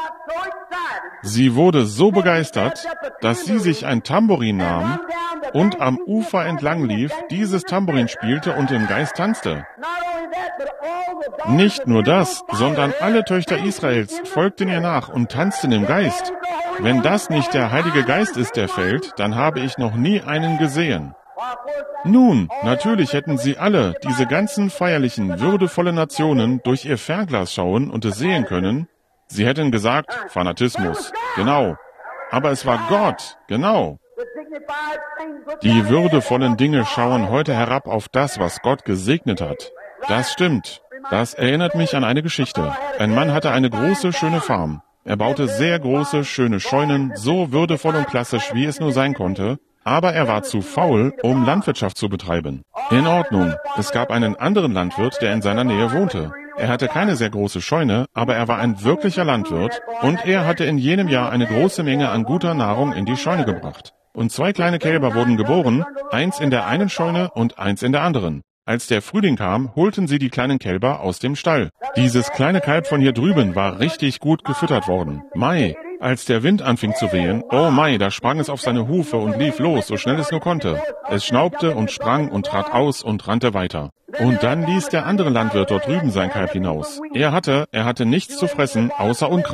sie wurde so begeistert, dass sie sich ein Tambourin nahm und am Ufer entlang lief, dieses Tambourin spielte und im Geist tanzte. Nicht nur das, sondern alle Töchter Israels folgten ihr nach und tanzten im Geist. Wenn das nicht der Heilige Geist ist, der fällt, dann habe ich noch nie einen gesehen. Nun, natürlich hätten sie alle, diese ganzen feierlichen, würdevollen Nationen, durch ihr Fernglas schauen und es sehen können. Sie hätten gesagt, Fanatismus, genau. Aber es war Gott, genau. Die würdevollen Dinge schauen heute herab auf das, was Gott gesegnet hat. Das stimmt. Das erinnert mich an eine Geschichte. Ein Mann hatte eine große, schöne Farm. Er baute sehr große, schöne Scheunen, so würdevoll und klassisch, wie es nur sein konnte. Aber er war zu faul, um Landwirtschaft zu betreiben. In Ordnung. Es gab einen anderen Landwirt, der in seiner Nähe wohnte. Er hatte keine sehr große Scheune, aber er war ein wirklicher Landwirt und er hatte in jenem Jahr eine große Menge an guter Nahrung in die Scheune gebracht. Und zwei kleine Kälber wurden geboren, eins in der einen Scheune und eins in der anderen. Als der Frühling kam, holten sie die kleinen Kälber aus dem Stall. Dieses kleine Kalb von hier drüben war richtig gut gefüttert worden. Mai, als der Wind anfing zu wehen, oh Mai, da sprang es auf seine Hufe und lief los, so schnell es nur konnte. Es schnaubte und sprang und trat aus und rannte weiter. Und dann ließ der andere Landwirt dort drüben sein Kalb hinaus. Er hatte, er hatte nichts zu fressen, außer Unkraut.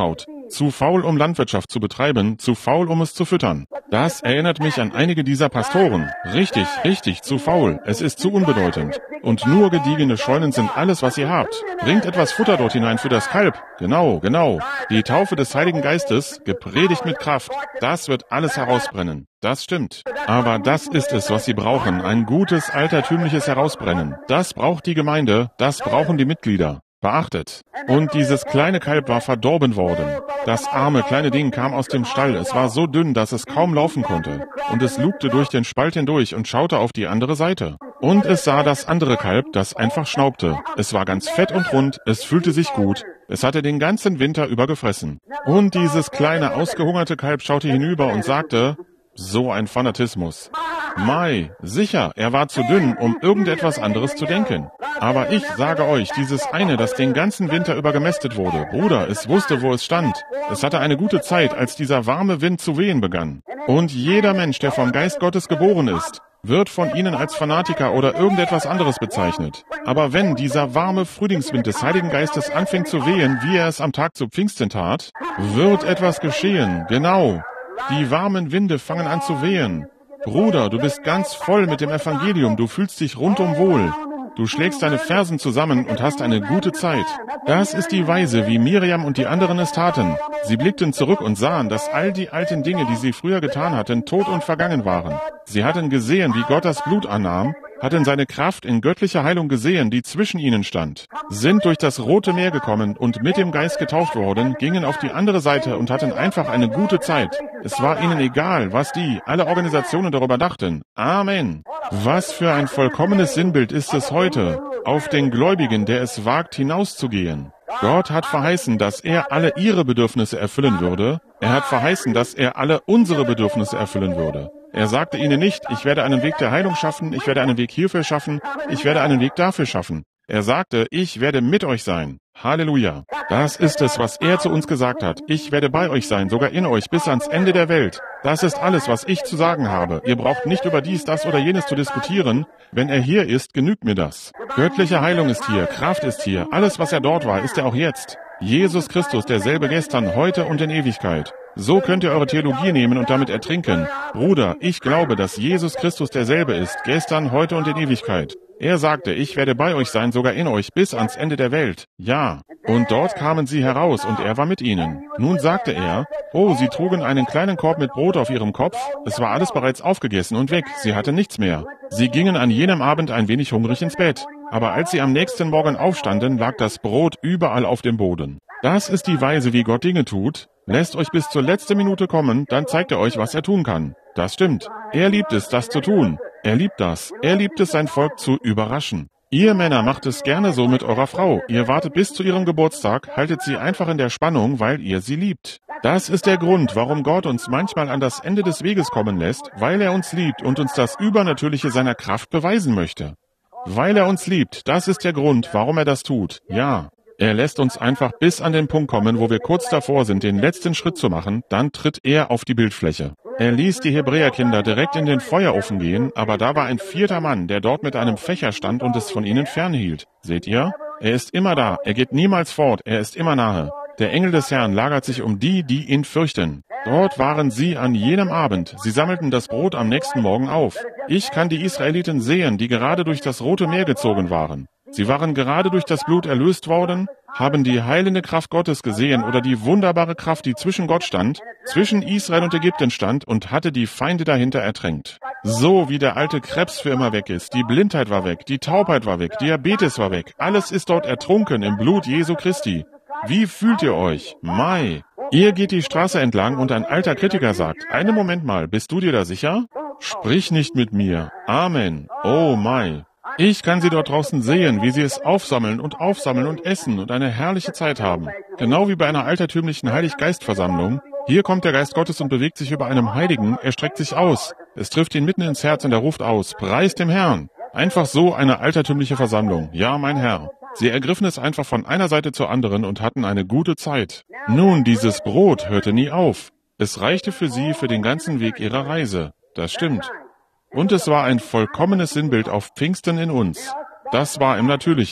Zu faul, um Landwirtschaft zu betreiben, zu faul, um es zu füttern. Das erinnert mich an einige dieser Pastoren. Richtig, richtig, zu faul. Es ist zu unbedeutend. Und nur gediegene Scheunen sind alles, was ihr habt. Bringt etwas Futter dort hinein für das Kalb. Genau, genau. Die Taufe des Heiligen Geistes, gepredigt mit Kraft. Das wird alles herausbrennen. Das stimmt. Aber das ist es, was sie brauchen. Ein gutes, altertümliches Herausbrennen. Das braucht die Gemeinde. Das brauchen die Mitglieder. Beachtet. Und dieses kleine Kalb war verdorben worden. Das arme kleine Ding kam aus dem Stall. Es war so dünn, dass es kaum laufen konnte. Und es lugte durch den Spalt hindurch und schaute auf die andere Seite. Und es sah das andere Kalb, das einfach schnaubte. Es war ganz fett und rund, es fühlte sich gut. Es hatte den ganzen Winter über gefressen. Und dieses kleine, ausgehungerte Kalb schaute hinüber und sagte, so ein Fanatismus. Mai, sicher, er war zu dünn, um irgendetwas anderes zu denken. Aber ich sage euch, dieses eine, das den ganzen Winter über gemästet wurde, Bruder, es wusste, wo es stand. Es hatte eine gute Zeit, als dieser warme Wind zu wehen begann. Und jeder Mensch, der vom Geist Gottes geboren ist, wird von ihnen als Fanatiker oder irgendetwas anderes bezeichnet. Aber wenn dieser warme Frühlingswind des Heiligen Geistes anfängt zu wehen, wie er es am Tag zu Pfingsten tat, wird etwas geschehen, genau. Die warmen Winde fangen an zu wehen. Bruder, du bist ganz voll mit dem Evangelium, du fühlst dich rundum wohl. Du schlägst deine Fersen zusammen und hast eine gute Zeit. Das ist die Weise, wie Miriam und die anderen es taten. Sie blickten zurück und sahen, dass all die alten Dinge, die sie früher getan hatten, tot und vergangen waren. Sie hatten gesehen, wie Gott das Blut annahm, hatten seine Kraft in göttlicher Heilung gesehen, die zwischen ihnen stand, sind durch das Rote Meer gekommen und mit dem Geist getauft worden, gingen auf die andere Seite und hatten einfach eine gute Zeit. Es war ihnen egal, was die, alle Organisationen darüber dachten. Amen. Was für ein vollkommenes Sinnbild ist es heute, auf den Gläubigen, der es wagt, hinauszugehen. Gott hat verheißen, dass er alle ihre Bedürfnisse erfüllen würde. Er hat verheißen, dass er alle unsere Bedürfnisse erfüllen würde. Er sagte ihnen nicht, ich werde einen Weg der Heilung schaffen, ich werde einen Weg hierfür schaffen, ich werde einen Weg dafür schaffen. Er sagte, ich werde mit euch sein. Halleluja. Das ist es, was er zu uns gesagt hat. Ich werde bei euch sein, sogar in euch, bis ans Ende der Welt. Das ist alles, was ich zu sagen habe. Ihr braucht nicht über dies, das oder jenes zu diskutieren. Wenn er hier ist, genügt mir das. Göttliche Heilung ist hier, Kraft ist hier. Alles, was er dort war, ist er auch jetzt. Jesus Christus, derselbe gestern, heute und in Ewigkeit. So könnt ihr eure Theologie nehmen und damit ertrinken. Bruder, ich glaube, dass Jesus Christus derselbe ist, gestern, heute und in Ewigkeit. Er sagte, ich werde bei euch sein, sogar in euch, bis ans Ende der Welt. Ja. Und dort kamen sie heraus, und er war mit ihnen. Nun sagte er, oh, sie trugen einen kleinen Korb mit Brot auf ihrem Kopf. Es war alles bereits aufgegessen und weg. Sie hatten nichts mehr. Sie gingen an jenem Abend ein wenig hungrig ins Bett. Aber als sie am nächsten Morgen aufstanden, lag das Brot überall auf dem Boden. Das ist die Weise, wie Gott Dinge tut. Lässt euch bis zur letzten Minute kommen, dann zeigt er euch, was er tun kann. Das stimmt. Er liebt es, das zu tun. Er liebt das. Er liebt es, sein Volk zu überraschen. Ihr Männer macht es gerne so mit eurer Frau. Ihr wartet bis zu ihrem Geburtstag, haltet sie einfach in der Spannung, weil ihr sie liebt. Das ist der Grund, warum Gott uns manchmal an das Ende des Weges kommen lässt, weil er uns liebt und uns das Übernatürliche seiner Kraft beweisen möchte. Weil er uns liebt, das ist der Grund, warum er das tut. Ja. Er lässt uns einfach bis an den Punkt kommen, wo wir kurz davor sind, den letzten Schritt zu machen, dann tritt er auf die Bildfläche. Er ließ die Hebräerkinder direkt in den Feuerofen gehen, aber da war ein vierter Mann, der dort mit einem Fächer stand und es von ihnen fernhielt. Seht ihr? Er ist immer da, er geht niemals fort, er ist immer nahe. Der Engel des Herrn lagert sich um die, die ihn fürchten. Dort waren sie an jenem Abend. Sie sammelten das Brot am nächsten Morgen auf. Ich kann die Israeliten sehen, die gerade durch das Rote Meer gezogen waren. Sie waren gerade durch das Blut erlöst worden, haben die heilende Kraft Gottes gesehen oder die wunderbare Kraft, die zwischen Gott stand, zwischen Israel und Ägypten stand und hatte die Feinde dahinter ertränkt. So wie der alte Krebs für immer weg ist, die Blindheit war weg, die Taubheit war weg, Diabetes war weg, alles ist dort ertrunken im Blut Jesu Christi. Wie fühlt ihr euch? Mai. Ihr geht die Straße entlang und ein alter Kritiker sagt, einen Moment mal, bist du dir da sicher? Sprich nicht mit mir. Amen. Oh Mai. Ich kann sie dort draußen sehen, wie sie es aufsammeln und aufsammeln und essen und eine herrliche Zeit haben. Genau wie bei einer altertümlichen Heiliggeistversammlung. Hier kommt der Geist Gottes und bewegt sich über einem Heiligen, er streckt sich aus. Es trifft ihn mitten ins Herz und er ruft aus, preist dem Herrn. Einfach so eine altertümliche Versammlung. Ja, mein Herr. Sie ergriffen es einfach von einer Seite zur anderen und hatten eine gute Zeit. Nun, dieses Brot hörte nie auf. Es reichte für sie für den ganzen Weg ihrer Reise. Das stimmt. Und es war ein vollkommenes Sinnbild auf Pfingsten in uns. Das war im Natürlichen.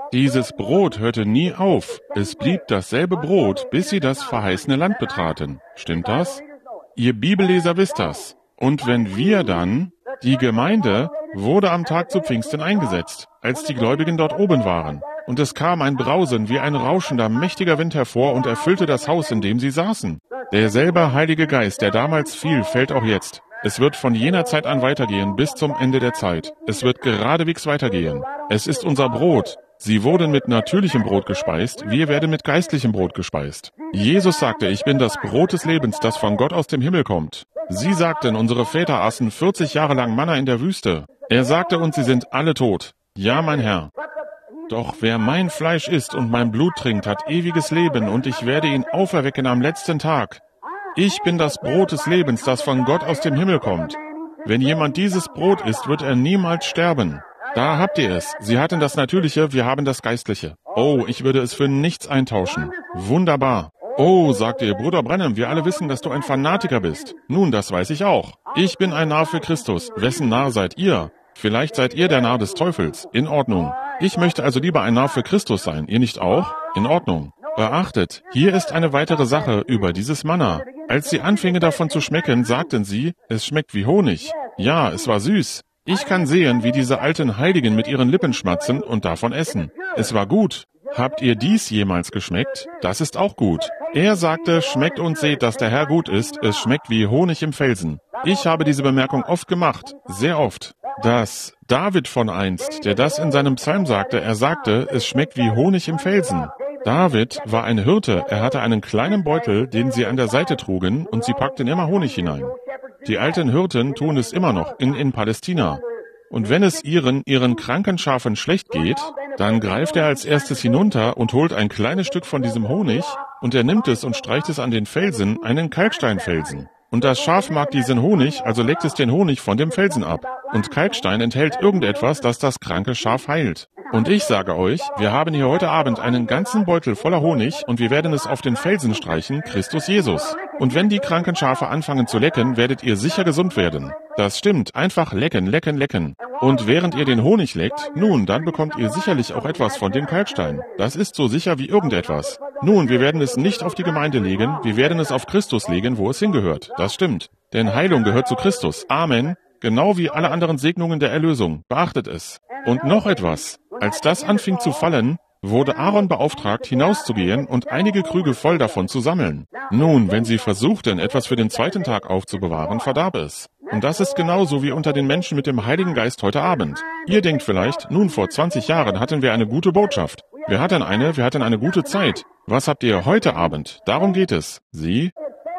Dieses Brot hörte nie auf. Es blieb dasselbe Brot, bis sie das verheißene Land betraten. Stimmt das? Ihr Bibelleser wisst das. Und wenn wir dann, die Gemeinde, wurde am Tag zu Pfingsten eingesetzt, als die Gläubigen dort oben waren. Und es kam ein Brausen wie ein rauschender, mächtiger Wind hervor und erfüllte das Haus, in dem sie saßen. Derselbe Heilige Geist, der damals fiel, fällt auch jetzt. Es wird von jener Zeit an weitergehen bis zum Ende der Zeit. Es wird geradewegs weitergehen. Es ist unser Brot. Sie wurden mit natürlichem Brot gespeist, wir werden mit geistlichem Brot gespeist. Jesus sagte, ich bin das Brot des Lebens, das von Gott aus dem Himmel kommt. Sie sagten, unsere Väter aßen vierzig Jahre lang Manna in der Wüste. Er sagte uns, sie sind alle tot. Ja, mein Herr. Doch wer mein Fleisch isst und mein Blut trinkt, hat ewiges Leben, und ich werde ihn auferwecken am letzten Tag. Ich bin das Brot des Lebens, das von Gott aus dem Himmel kommt. Wenn jemand dieses Brot isst, wird er niemals sterben. Da habt ihr es. Sie hatten das Natürliche, wir haben das Geistliche. Oh, ich würde es für nichts eintauschen. Wunderbar. Oh, sagte ihr, Bruder Branham, wir alle wissen, dass du ein Fanatiker bist. Nun, das weiß ich auch. Ich bin ein Narr für Christus. Wessen Narr seid ihr? Vielleicht seid ihr der Narr des Teufels. In Ordnung. Ich möchte also lieber ein Narr für Christus sein. Ihr nicht auch? In Ordnung. Beachtet, hier ist eine weitere Sache über dieses Manna. Als sie anfingen davon zu schmecken, sagten sie, es schmeckt wie Honig. Ja, es war süß. Ich kann sehen, wie diese alten Heiligen mit ihren Lippen schmatzen und davon essen. Es war gut. Habt ihr dies jemals geschmeckt? Das ist auch gut. Er sagte, schmeckt und seht, dass der Herr gut ist. Es schmeckt wie Honig im Felsen. Ich habe diese Bemerkung oft gemacht, sehr oft. Dass David von einst, der das in seinem Psalm sagte, er sagte, es schmeckt wie Honig im Felsen. David war ein Hirte, er hatte einen kleinen Beutel, den sie an der Seite trugen, und sie packten immer Honig hinein. Die alten Hirten tun es immer noch in, in Palästina. Und wenn es ihren, ihren kranken Schafen schlecht geht, dann greift er als erstes hinunter und holt ein kleines Stück von diesem Honig, und er nimmt es und streicht es an den Felsen, einen Kalksteinfelsen. Und das Schaf mag diesen Honig, also leckt es den Honig von dem Felsen ab. Und Kalkstein enthält irgendetwas, das das kranke Schaf heilt. Und ich sage euch, wir haben hier heute Abend einen ganzen Beutel voller Honig und wir werden es auf den Felsen streichen, Christus Jesus. Und wenn die kranken Schafe anfangen zu lecken, werdet ihr sicher gesund werden. Das stimmt, einfach lecken, lecken, lecken. Und während ihr den Honig leckt, nun, dann bekommt ihr sicherlich auch etwas von dem Kalkstein. Das ist so sicher wie irgendetwas. Nun, wir werden es nicht auf die Gemeinde legen, wir werden es auf Christus legen, wo es hingehört. Das stimmt. Denn Heilung gehört zu Christus. Amen. Genau wie alle anderen Segnungen der Erlösung. Beachtet es. Und noch etwas. Als das anfing zu fallen, wurde Aaron beauftragt, hinauszugehen und einige Krüge voll davon zu sammeln. Nun, wenn sie versuchten, etwas für den zweiten Tag aufzubewahren, verdarb es. Und das ist genauso wie unter den Menschen mit dem Heiligen Geist heute Abend. Ihr denkt vielleicht, nun, vor zwanzig Jahren hatten wir eine gute Botschaft. Wir hatten eine, wir hatten eine gute Zeit. Was habt ihr heute Abend? Darum geht es. Sie?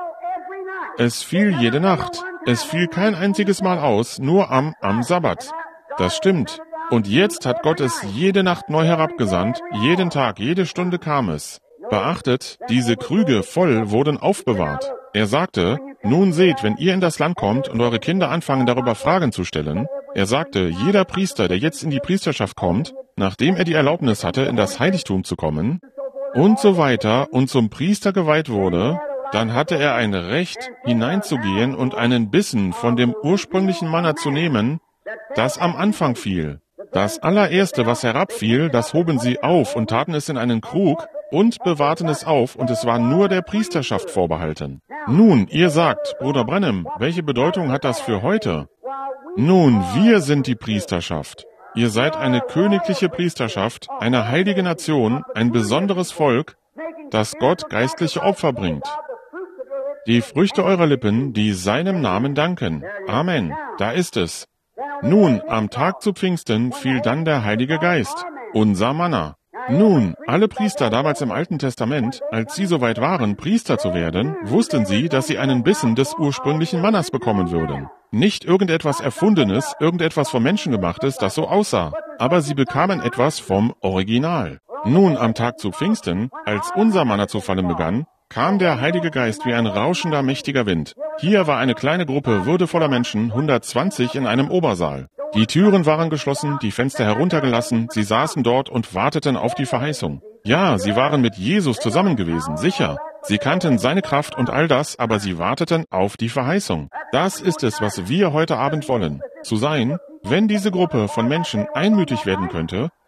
Es fiel jede Nacht. Es fiel kein einziges Mal aus, nur am, am Sabbat. Das stimmt. Und jetzt hat Gott es jede Nacht neu herabgesandt, jeden Tag, jede Stunde kam es. Beachtet, diese Krüge voll wurden aufbewahrt. Er sagte, nun seht, wenn ihr in das Land kommt und eure Kinder anfangen, darüber Fragen zu stellen, er sagte, jeder Priester, der jetzt in die Priesterschaft kommt, nachdem er die Erlaubnis hatte, in das Heiligtum zu kommen, und so weiter, und zum Priester geweiht wurde, dann hatte er ein Recht, hineinzugehen und einen Bissen von dem ursprünglichen Manna zu nehmen, das am Anfang fiel. Das allererste, was herabfiel, das hoben sie auf und taten es in einen Krug und bewahrten es auf, und es war nur der Priesterschaft vorbehalten. Nun, ihr sagt, Bruder Branham, welche Bedeutung hat das für heute? Nun, wir sind die Priesterschaft. Ihr seid eine königliche Priesterschaft, eine heilige Nation, ein besonderes Volk, das Gott geistliche Opfer bringt. Die Früchte eurer Lippen, die seinem Namen danken. Amen. Da ist es. Nun, am Tag zu Pfingsten fiel dann der Heilige Geist, unser Manna. Nun, alle Priester damals im Alten Testament, als sie soweit waren, Priester zu werden, wussten sie, dass sie einen Bissen des ursprünglichen Mannas bekommen würden. Nicht irgendetwas Erfundenes, irgendetwas vom Menschen gemachtes, das so aussah, aber sie bekamen etwas vom Original. Nun, am Tag zu Pfingsten, als unser Manna zu fallen begann, kam der Heilige Geist wie ein rauschender, mächtiger Wind. Hier war eine kleine Gruppe würdevoller Menschen, hundertzwanzig in einem Obersaal. Die Türen waren geschlossen, die Fenster heruntergelassen, sie saßen dort und warteten auf die Verheißung. Ja, sie waren mit Jesus zusammen gewesen, sicher. Sie kannten seine Kraft und all das, aber sie warteten auf die Verheißung. Das ist es, was wir heute Abend wollen. Zu sein, wenn diese Gruppe von Menschen einmütig werden könnte,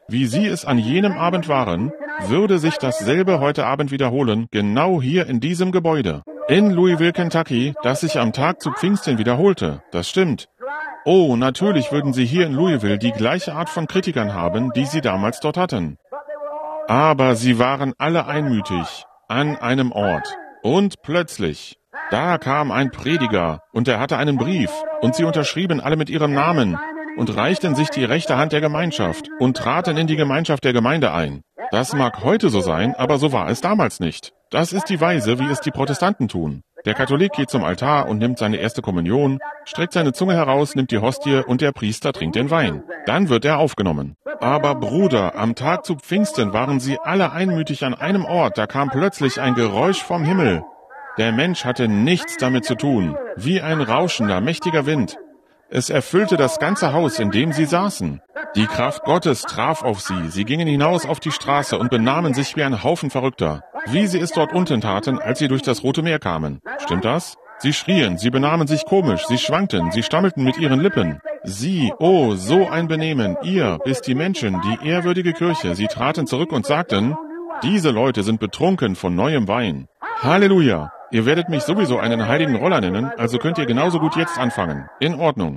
Wie Sie es an jenem Abend waren, würde sich dasselbe heute Abend wiederholen, genau hier in diesem Gebäude. In Louisville, Kentucky, das sich am Tag zu Pfingsten wiederholte. Das stimmt. Oh, natürlich würden Sie hier in Louisville die gleiche Art von Kritikern haben, die Sie damals dort hatten. Aber sie waren alle einmütig an einem Ort. Und plötzlich, da kam ein Prediger und er hatte einen Brief und sie unterschrieben alle mit ihrem Namen und reichten sich die rechte Hand der Gemeinschaft und traten in die Gemeinschaft der Gemeinde ein. Das mag heute so sein, aber so war es damals nicht. Das ist die Weise, wie es die Protestanten tun. Der Katholik geht zum Altar und nimmt seine erste Kommunion, streckt seine Zunge heraus, nimmt die Hostie und der Priester trinkt den Wein. Dann wird er aufgenommen. Aber Bruder, am Tag zu Pfingsten waren sie alle einmütig an einem Ort, da kam plötzlich ein Geräusch vom Himmel. Der Mensch hatte nichts damit zu tun, wie ein rauschender, mächtiger Wind. Es erfüllte das ganze Haus, in dem sie saßen. Die Kraft Gottes traf auf sie. Sie gingen hinaus auf die Straße und benahmen sich wie ein Haufen Verrückter, wie sie es dort unten taten, als sie durch das Rote Meer kamen. Stimmt das? Sie schrien, sie benahmen sich komisch, sie schwankten, sie stammelten mit ihren Lippen. Sie, oh, so ein Benehmen, ihr, bis die Menschen, die ehrwürdige Kirche, sie traten zurück und sagten, diese Leute sind betrunken von neuem Wein. Halleluja! Ihr werdet mich sowieso einen heiligen Roller nennen, also könnt ihr genauso gut jetzt anfangen. In Ordnung.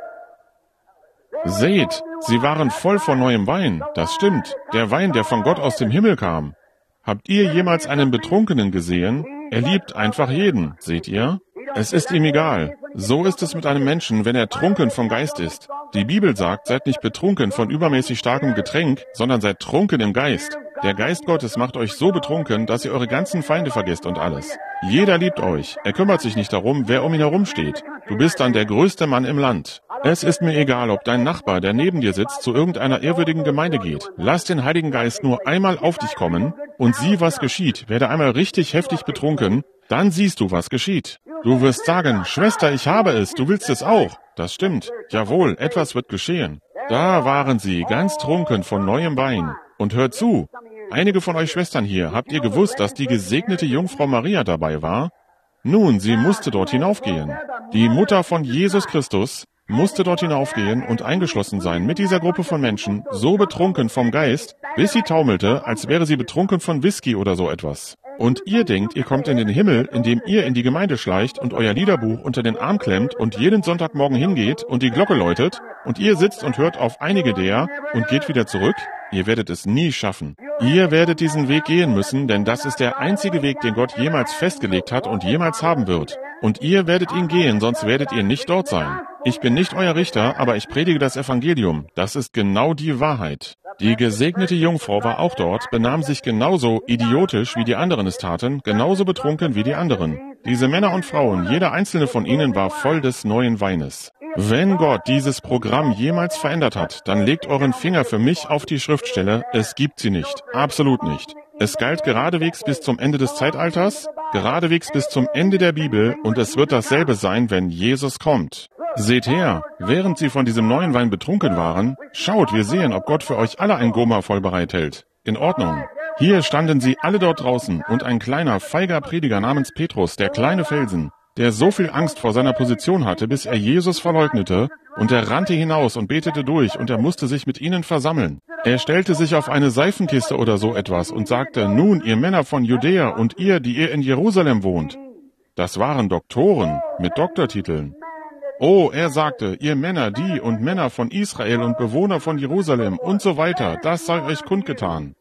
Seht, sie waren voll von neuem Wein. Das stimmt. Der Wein, der von Gott aus dem Himmel kam. Habt ihr jemals einen Betrunkenen gesehen? Er liebt einfach jeden. Seht ihr? Es ist ihm egal. So ist es mit einem Menschen, wenn er trunken vom Geist ist. Die Bibel sagt, seid nicht betrunken von übermäßig starkem Getränk, sondern seid trunken im Geist. Der Geist Gottes macht euch so betrunken, dass ihr eure ganzen Feinde vergesst und alles. Jeder liebt euch. Er kümmert sich nicht darum, wer um ihn herum steht. Du bist dann der größte Mann im Land. Es ist mir egal, ob dein Nachbar, der neben dir sitzt, zu irgendeiner ehrwürdigen Gemeinde geht. Lass den Heiligen Geist nur einmal auf dich kommen und sieh, was geschieht. Werde einmal richtig heftig betrunken, dann siehst du, was geschieht. Du wirst sagen, Schwester, ich habe es, du willst es auch. Das stimmt. Jawohl, etwas wird geschehen. Da waren sie, ganz trunken von neuem Wein. Und hört zu, einige von euch Schwestern hier, habt ihr gewusst, dass die gesegnete Jungfrau Maria dabei war? Nun, sie musste dort hinaufgehen. Die Mutter von Jesus Christus musste dort hinaufgehen und eingeschlossen sein mit dieser Gruppe von Menschen, so betrunken vom Geist, bis sie taumelte, als wäre sie betrunken von Whisky oder so etwas. Und ihr denkt, ihr kommt in den Himmel, indem ihr in die Gemeinde schleicht und euer Liederbuch unter den Arm klemmt und jeden Sonntagmorgen hingeht und die Glocke läutet und ihr sitzt und hört auf einige der und geht wieder zurück? Ihr werdet es nie schaffen. Ihr werdet diesen Weg gehen müssen, denn das ist der einzige Weg, den Gott jemals festgelegt hat und jemals haben wird. Und ihr werdet ihn gehen, sonst werdet ihr nicht dort sein. Ich bin nicht euer Richter, aber ich predige das Evangelium. Das ist genau die Wahrheit. Die gesegnete Jungfrau war auch dort, benahm sich genauso idiotisch, wie die anderen es taten, genauso betrunken wie die anderen. Diese Männer und Frauen, jeder einzelne von ihnen war voll des neuen Weines. Wenn Gott dieses Programm jemals verändert hat, dann legt euren Finger für mich auf die Schriftstelle, es gibt sie nicht, absolut nicht. Es galt geradewegs bis zum Ende des Zeitalters, geradewegs bis zum Ende der Bibel und es wird dasselbe sein, wenn Jesus kommt. Seht her, während sie von diesem neuen Wein betrunken waren, schaut, wir sehen, ob Gott für euch alle ein Goma voll bereithält. In Ordnung. Hier standen sie alle dort draußen und ein kleiner, feiger Prediger namens Petrus, der kleine Felsen, der so viel Angst vor seiner Position hatte, bis er Jesus verleugnete, und er rannte hinaus und betete durch, und er musste sich mit ihnen versammeln. Er stellte sich auf eine Seifenkiste oder so etwas und sagte, nun, ihr Männer von Judäa und ihr, die ihr in Jerusalem wohnt. Das waren Doktoren mit Doktortiteln. Oh, er sagte, ihr Männer, die und Männer von Israel und Bewohner von Jerusalem und so weiter, das sei euch kundgetan.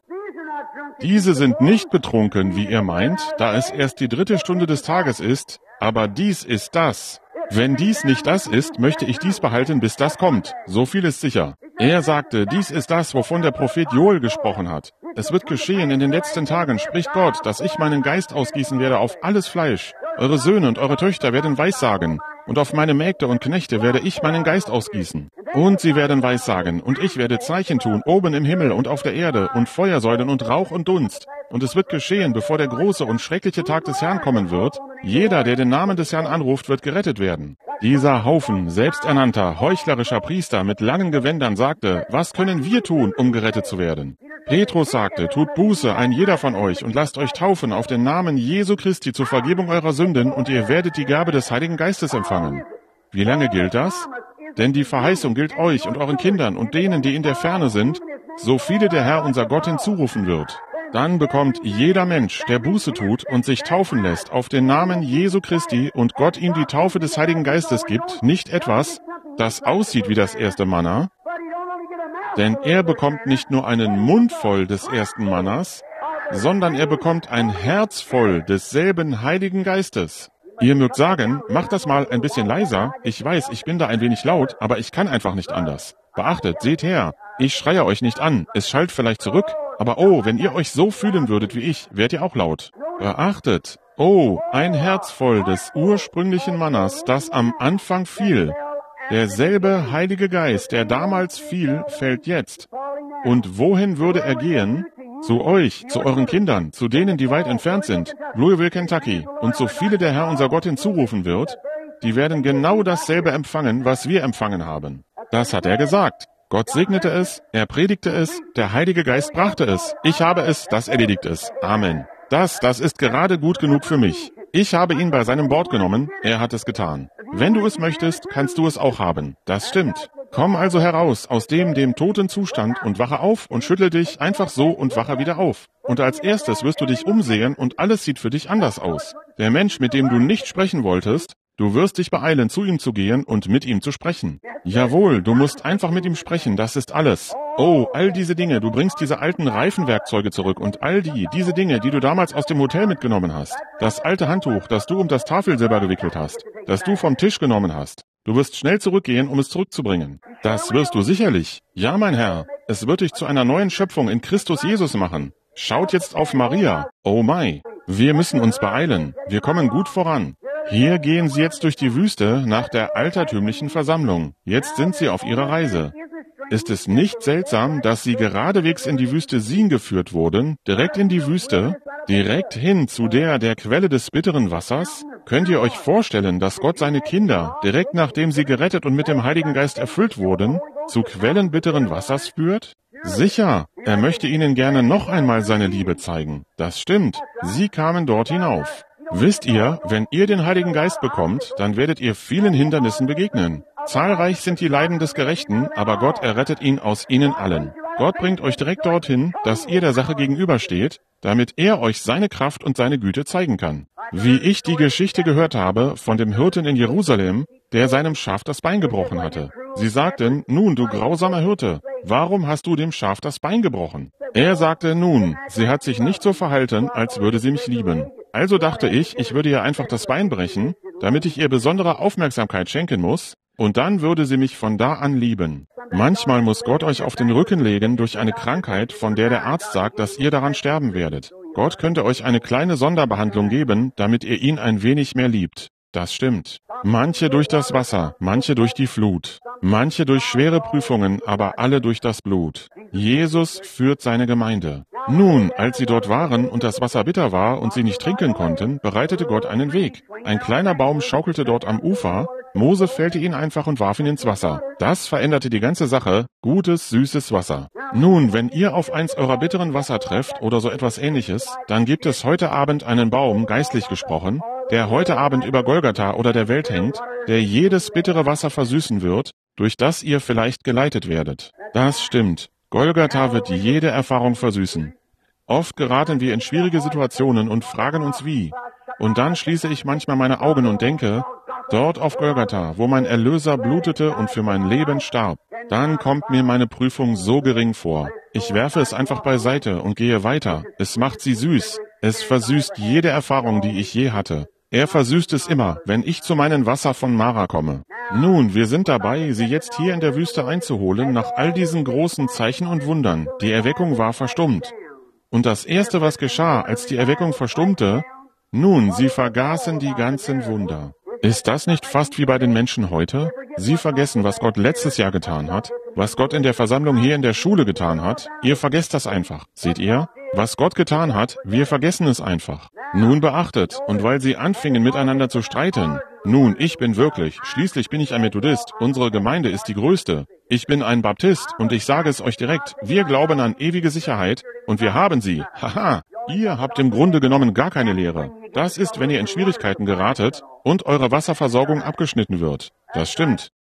Diese sind nicht betrunken, wie ihr meint, da es erst die dritte Stunde des Tages ist, aber dies ist das. Wenn dies nicht das ist, möchte ich dies behalten, bis das kommt. So viel ist sicher. Er sagte, dies ist das, wovon der Prophet Joel gesprochen hat. Es wird geschehen in den letzten Tagen, spricht Gott, dass ich meinen Geist ausgießen werde auf alles Fleisch. Eure Söhne und eure Töchter werden Weissagen. Und auf meine Mägde und Knechte werde ich meinen Geist ausgießen. Und sie werden Weissagen, und ich werde Zeichen tun, oben im Himmel und auf der Erde, und Feuersäulen und Rauch und Dunst. Und es wird geschehen, bevor der große und schreckliche Tag des Herrn kommen wird. Jeder, der den Namen des Herrn anruft, wird gerettet werden. Dieser Haufen selbsternannter, heuchlerischer Priester mit langen Gewändern sagte, was können wir tun, um gerettet zu werden? Petrus sagte, tut Buße, ein jeder von euch, und lasst euch taufen auf den Namen Jesu Christi zur Vergebung eurer Sünden, und ihr werdet die Gabe des Heiligen Geistes empfangen. Wie lange gilt das? Denn die Verheißung gilt euch und euren Kindern und denen, die in der Ferne sind, so viele der Herr unser Gott hinzurufen wird. Dann bekommt jeder Mensch, der Buße tut und sich taufen lässt auf den Namen Jesu Christi und Gott ihm die Taufe des Heiligen Geistes gibt, nicht etwas, das aussieht wie das erste Manna, denn er bekommt nicht nur einen Mund voll des ersten Mannas, sondern er bekommt ein Herz voll desselben Heiligen Geistes. Ihr mögt sagen, macht das mal ein bisschen leiser. Ich weiß, ich bin da ein wenig laut, aber ich kann einfach nicht anders. Beachtet, seht her, ich schreie euch nicht an, es schallt vielleicht zurück, aber oh, wenn ihr euch so fühlen würdet wie ich, wärt ihr auch laut. Beachtet, oh, ein Herz voll des ursprünglichen Mannas, das am Anfang fiel. Derselbe Heilige Geist, der damals fiel, fällt jetzt. Und wohin würde er gehen? Zu euch, zu euren Kindern, zu denen, die weit entfernt sind, Louisville, Kentucky, und so viele der Herr unser Gott hinzurufen wird, die werden genau dasselbe empfangen, was wir empfangen haben. Das hat er gesagt. Gott segnete es, er predigte es, der Heilige Geist brachte es. Ich habe es, das erledigt es. Amen. Das, das ist gerade gut genug für mich. Ich habe ihn bei seinem Wort genommen, er hat es getan. Wenn du es möchtest, kannst du es auch haben. Das stimmt. Komm also heraus aus dem, dem toten Zustand und wache auf und schüttel dich einfach so und wache wieder auf. Und als erstes wirst du dich umsehen und alles sieht für dich anders aus. Der Mensch, mit dem du nicht sprechen wolltest, du wirst dich beeilen, zu ihm zu gehen und mit ihm zu sprechen. Jawohl, du musst einfach mit ihm sprechen, das ist alles. Oh, all diese Dinge, du bringst diese alten Reifenwerkzeuge zurück und all die, diese Dinge, die du damals aus dem Hotel mitgenommen hast. Das alte Handtuch, das du um das Tafelsilber gewickelt hast, das du vom Tisch genommen hast. Du wirst schnell zurückgehen, um es zurückzubringen. Das wirst du sicherlich. Ja, mein Herr, es wird dich zu einer neuen Schöpfung in Christus Jesus machen. Schaut jetzt auf Maria. Oh my. Wir müssen uns beeilen. Wir kommen gut voran. Hier gehen sie jetzt durch die Wüste nach der altertümlichen Versammlung. Jetzt sind sie auf ihrer Reise. Ist es nicht seltsam, dass sie geradewegs in die Wüste Sin geführt wurden, direkt in die Wüste, direkt hin zu der, der Quelle des bitteren Wassers? Könnt ihr euch vorstellen, dass Gott seine Kinder, direkt nachdem sie gerettet und mit dem Heiligen Geist erfüllt wurden, zu Quellen bitteren Wassers führt? Sicher, er möchte ihnen gerne noch einmal seine Liebe zeigen. Das stimmt, sie kamen dort hinauf. Wisst ihr, wenn ihr den Heiligen Geist bekommt, dann werdet ihr vielen Hindernissen begegnen. Zahlreich sind die Leiden des Gerechten, aber Gott errettet ihn aus ihnen allen. Gott bringt euch direkt dorthin, dass ihr der Sache gegenübersteht, damit er euch seine Kraft und seine Güte zeigen kann. Wie ich die Geschichte gehört habe von dem Hirten in Jerusalem, der seinem Schaf das Bein gebrochen hatte. Sie sagten, nun, du grausamer Hirte, warum hast du dem Schaf das Bein gebrochen? Er sagte, nun, sie hat sich nicht so verhalten, als würde sie mich lieben. Also dachte ich, ich würde ihr einfach das Bein brechen, damit ich ihr besondere Aufmerksamkeit schenken muss, und dann würde sie mich von da an lieben. Manchmal muss Gott euch auf den Rücken legen durch eine Krankheit, von der der Arzt sagt, dass ihr daran sterben werdet. Gott könnte euch eine kleine Sonderbehandlung geben, damit ihr ihn ein wenig mehr liebt. Das stimmt. Manche durch das Wasser, manche durch die Flut, manche durch schwere Prüfungen, aber alle durch das Blut. Jesus führt seine Gemeinde. Nun, als sie dort waren und das Wasser bitter war und sie nicht trinken konnten, bereitete Gott einen Weg. Ein kleiner Baum schaukelte dort am Ufer, Mose fällte ihn einfach und warf ihn ins Wasser. Das veränderte die ganze Sache, gutes, süßes Wasser. Nun, wenn ihr auf eins eurer bitteren Wasser trefft oder so etwas Ähnliches, dann gibt es heute Abend einen Baum, geistlich gesprochen, der heute Abend über Golgatha oder der Welt hängt, der jedes bittere Wasser versüßen wird, durch das ihr vielleicht geleitet werdet. Das stimmt. Golgatha wird jede Erfahrung versüßen. Oft geraten wir in schwierige Situationen und fragen uns wie. Und dann schließe ich manchmal meine Augen und denke, dort auf Golgatha, wo mein Erlöser blutete und für mein Leben starb, dann kommt mir meine Prüfung so gering vor. Ich werfe es einfach beiseite und gehe weiter. Es macht sie süß. Es versüßt jede Erfahrung, die ich je hatte. Er versüßt es immer, wenn ich zu meinem Wasser von Mara komme. Nun, wir sind dabei, sie jetzt hier in der Wüste einzuholen, nach all diesen großen Zeichen und Wundern. Die Erweckung war verstummt. Und das Erste, was geschah, als die Erweckung verstummte, nun, sie vergaßen die ganzen Wunder. Ist das nicht fast wie bei den Menschen heute? Sie vergessen, was Gott letztes Jahr getan hat, was Gott in der Versammlung hier in der Schule getan hat. Ihr vergesst das einfach. Seht ihr? Was Gott getan hat, wir vergessen es einfach. Nun beachtet, und weil sie anfingen miteinander zu streiten, nun, ich bin wirklich, schließlich bin ich ein Methodist, unsere Gemeinde ist die größte. Ich bin ein Baptist, und ich sage es euch direkt, wir glauben an ewige Sicherheit, und wir haben sie. Haha, ihr habt im Grunde genommen gar keine Lehre. Das ist, wenn ihr in Schwierigkeiten geratet und eure Wasserversorgung abgeschnitten wird. Das stimmt.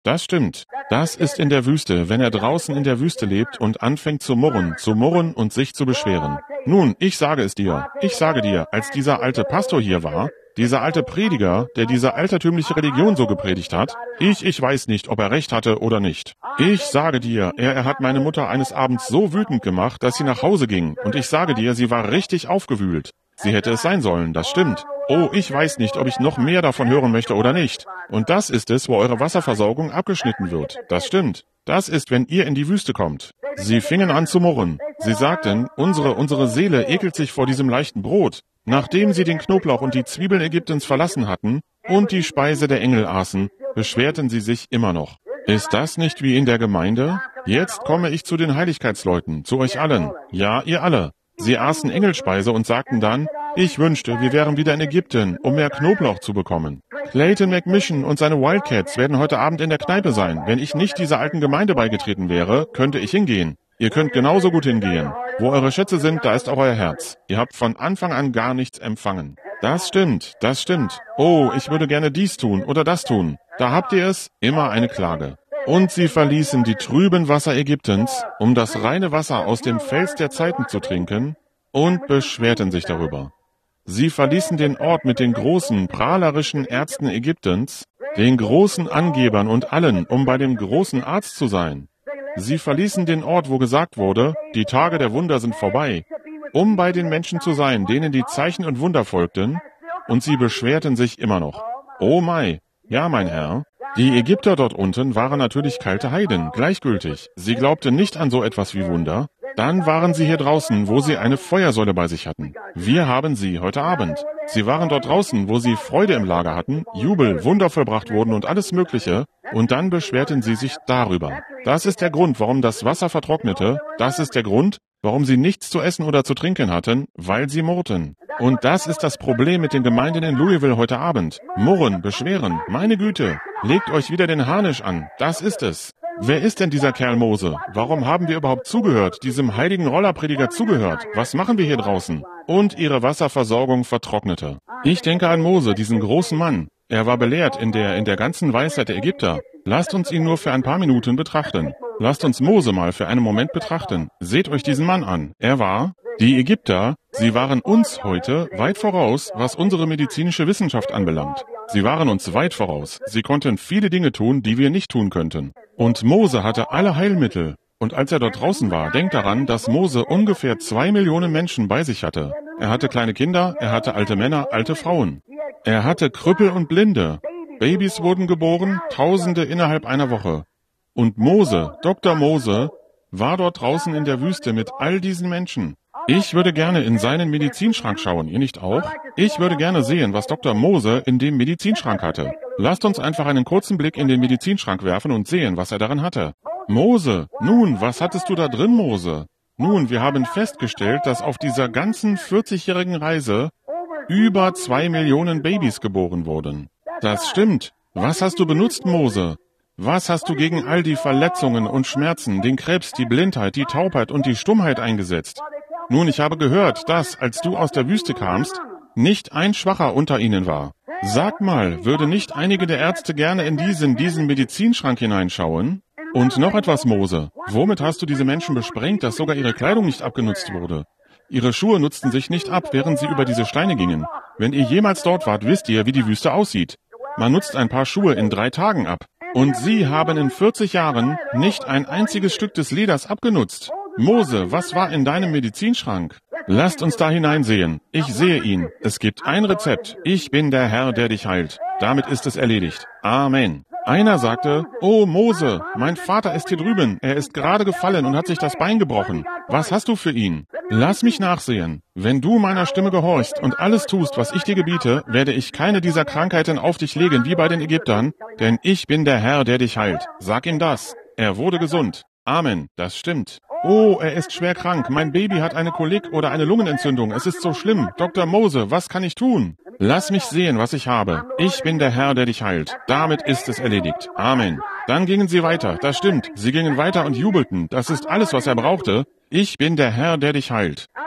das stimmt. Das ist in der Wüste, wenn er draußen in der Wüste lebt und anfängt zu murren, zu murren und sich zu beschweren. Nun, ich sage es dir, ich sage dir, als dieser alte Pastor hier war, dieser alte Prediger, der diese altertümliche Religion so gepredigt hat, ich, ich weiß nicht, ob er recht hatte oder nicht. Ich sage dir, er, er hat meine Mutter eines Abends so wütend gemacht, dass sie nach Hause ging. Und ich sage dir, sie war richtig aufgewühlt. Sie hätte es sein sollen, das stimmt. Oh, ich weiß nicht, ob ich noch mehr davon hören möchte oder nicht. Und das ist es, wo eure Wasserversorgung abgeschnitten wird. Das stimmt. Das ist, wenn ihr in die Wüste kommt. Sie fingen an zu murren. Sie sagten, unsere, unsere Seele ekelt sich vor diesem leichten Brot. Nachdem sie den Knoblauch und die Zwiebeln Ägyptens verlassen hatten und die Speise der Engel aßen, beschwerten sie sich immer noch. Ist das nicht wie in der Gemeinde? Jetzt komme ich zu den Heiligkeitsleuten, zu euch allen. Ja, ihr alle. Sie aßen Engelspeise und sagten dann, ich wünschte, wir wären wieder in Ägypten, um mehr Knoblauch zu bekommen. Clayton McMission und seine Wildcats werden heute Abend in der Kneipe sein. Wenn ich nicht dieser alten Gemeinde beigetreten wäre, könnte ich hingehen. Ihr könnt genauso gut hingehen. Wo eure Schätze sind, da ist auch euer Herz. Ihr habt von Anfang an gar nichts empfangen. Das stimmt, das stimmt. Oh, ich würde gerne dies tun oder das tun. Da habt ihr es, immer eine Klage. Und sie verließen die trüben Wasser Ägyptens, um das reine Wasser aus dem Fels der Zeiten zu trinken, und beschwerten sich darüber. Sie verließen den Ort mit den großen, prahlerischen Ärzten Ägyptens, den großen Angebern und allen, um bei dem großen Arzt zu sein. Sie verließen den Ort, wo gesagt wurde, die Tage der Wunder sind vorbei, um bei den Menschen zu sein, denen die Zeichen und Wunder folgten, und sie beschwerten sich immer noch. Oh mein, ja mein Herr, die Ägypter dort unten waren natürlich kalte Heiden, gleichgültig. Sie glaubten nicht an so etwas wie Wunder. Dann waren sie hier draußen, wo sie eine Feuersäule bei sich hatten. Wir haben sie heute Abend. Sie waren dort draußen, wo sie Freude im Lager hatten, Jubel, Wunder vollbracht wurden und alles Mögliche, und dann beschwerten sie sich darüber. Das ist der Grund, warum das Wasser vertrocknete. Das ist der Grund, warum sie nichts zu essen oder zu trinken hatten, weil sie murrten. Und das ist das Problem mit den Gemeinden in Louisville heute Abend. Murren, beschweren, meine Güte. Legt euch wieder den Harnisch an. Das ist es. Wer ist denn dieser Kerl Mose? Warum haben wir überhaupt zugehört, diesem heiligen Rollerprediger zugehört? Was machen wir hier draußen? Und ihre Wasserversorgung vertrocknete. Ich denke an Mose, diesen großen Mann. Er war belehrt in der, in der ganzen Weisheit der Ägypter. Lasst uns ihn nur für ein paar Minuten betrachten. Lasst uns Mose mal für einen Moment betrachten. Seht euch diesen Mann an. Er war, die Ägypter, sie waren uns heute weit voraus, was unsere medizinische Wissenschaft anbelangt. Sie waren uns weit voraus. Sie konnten viele Dinge tun, die wir nicht tun könnten. Und Mose hatte alle Heilmittel. Und als er dort draußen war, denkt daran, dass Mose ungefähr zwei Millionen Menschen bei sich hatte. Er hatte kleine Kinder, er hatte alte Männer, alte Frauen. Er hatte Krüppel und Blinde. Babys wurden geboren, Tausende innerhalb einer Woche. Und Mose, Doktor Mose, war dort draußen in der Wüste mit all diesen Menschen. Ich würde gerne in seinen Medizinschrank schauen, ihr nicht auch? Ich würde gerne sehen, was Doktor Mose in dem Medizinschrank hatte. Lasst uns einfach einen kurzen Blick in den Medizinschrank werfen und sehen, was er darin hatte. Mose, nun, was hattest du da drin, Mose? Nun, wir haben festgestellt, dass auf dieser ganzen vierzigjährigen Reise über zwei Millionen Babys geboren wurden. Das stimmt. Was hast du benutzt, Mose? Was hast du gegen all die Verletzungen und Schmerzen, den Krebs, die Blindheit, die Taubheit und die Stummheit eingesetzt? Nun, ich habe gehört, dass, als du aus der Wüste kamst, nicht ein Schwacher unter ihnen war. Sag mal, würde nicht einige der Ärzte gerne in diesen, diesen Medizinschrank hineinschauen? Und noch etwas, Mose. Womit hast du diese Menschen besprengt, dass sogar ihre Kleidung nicht abgenutzt wurde? Ihre Schuhe nutzten sich nicht ab, während sie über diese Steine gingen. Wenn ihr jemals dort wart, wisst ihr, wie die Wüste aussieht. Man nutzt ein paar Schuhe in drei Tagen ab. Und sie haben in vierzig Jahren nicht ein einziges Stück des Leders abgenutzt. Mose, was war in deinem Medizinschrank? Lasst uns da hineinsehen. Ich sehe ihn. Es gibt ein Rezept. Ich bin der Herr, der dich heilt. Damit ist es erledigt. Amen. Einer sagte, oh Mose, mein Vater ist hier drüben. Er ist gerade gefallen und hat sich das Bein gebrochen. Was hast du für ihn? Lass mich nachsehen. Wenn du meiner Stimme gehorchst und alles tust, was ich dir gebiete, werde ich keine dieser Krankheiten auf dich legen wie bei den Ägyptern, denn ich bin der Herr, der dich heilt. Sag ihm das. Er wurde gesund. Amen. Das stimmt. Oh, er ist schwer krank. Mein Baby hat eine Kolik oder eine Lungenentzündung. Es ist so schlimm. Doktor Mose, was kann ich tun? Lass mich sehen, was ich habe. Ich bin der Herr, der dich heilt. Damit ist es erledigt. Amen. Dann gingen sie weiter. Das stimmt. Sie gingen weiter und jubelten. Das ist alles, was er brauchte. Ich bin der Herr, der dich heilt.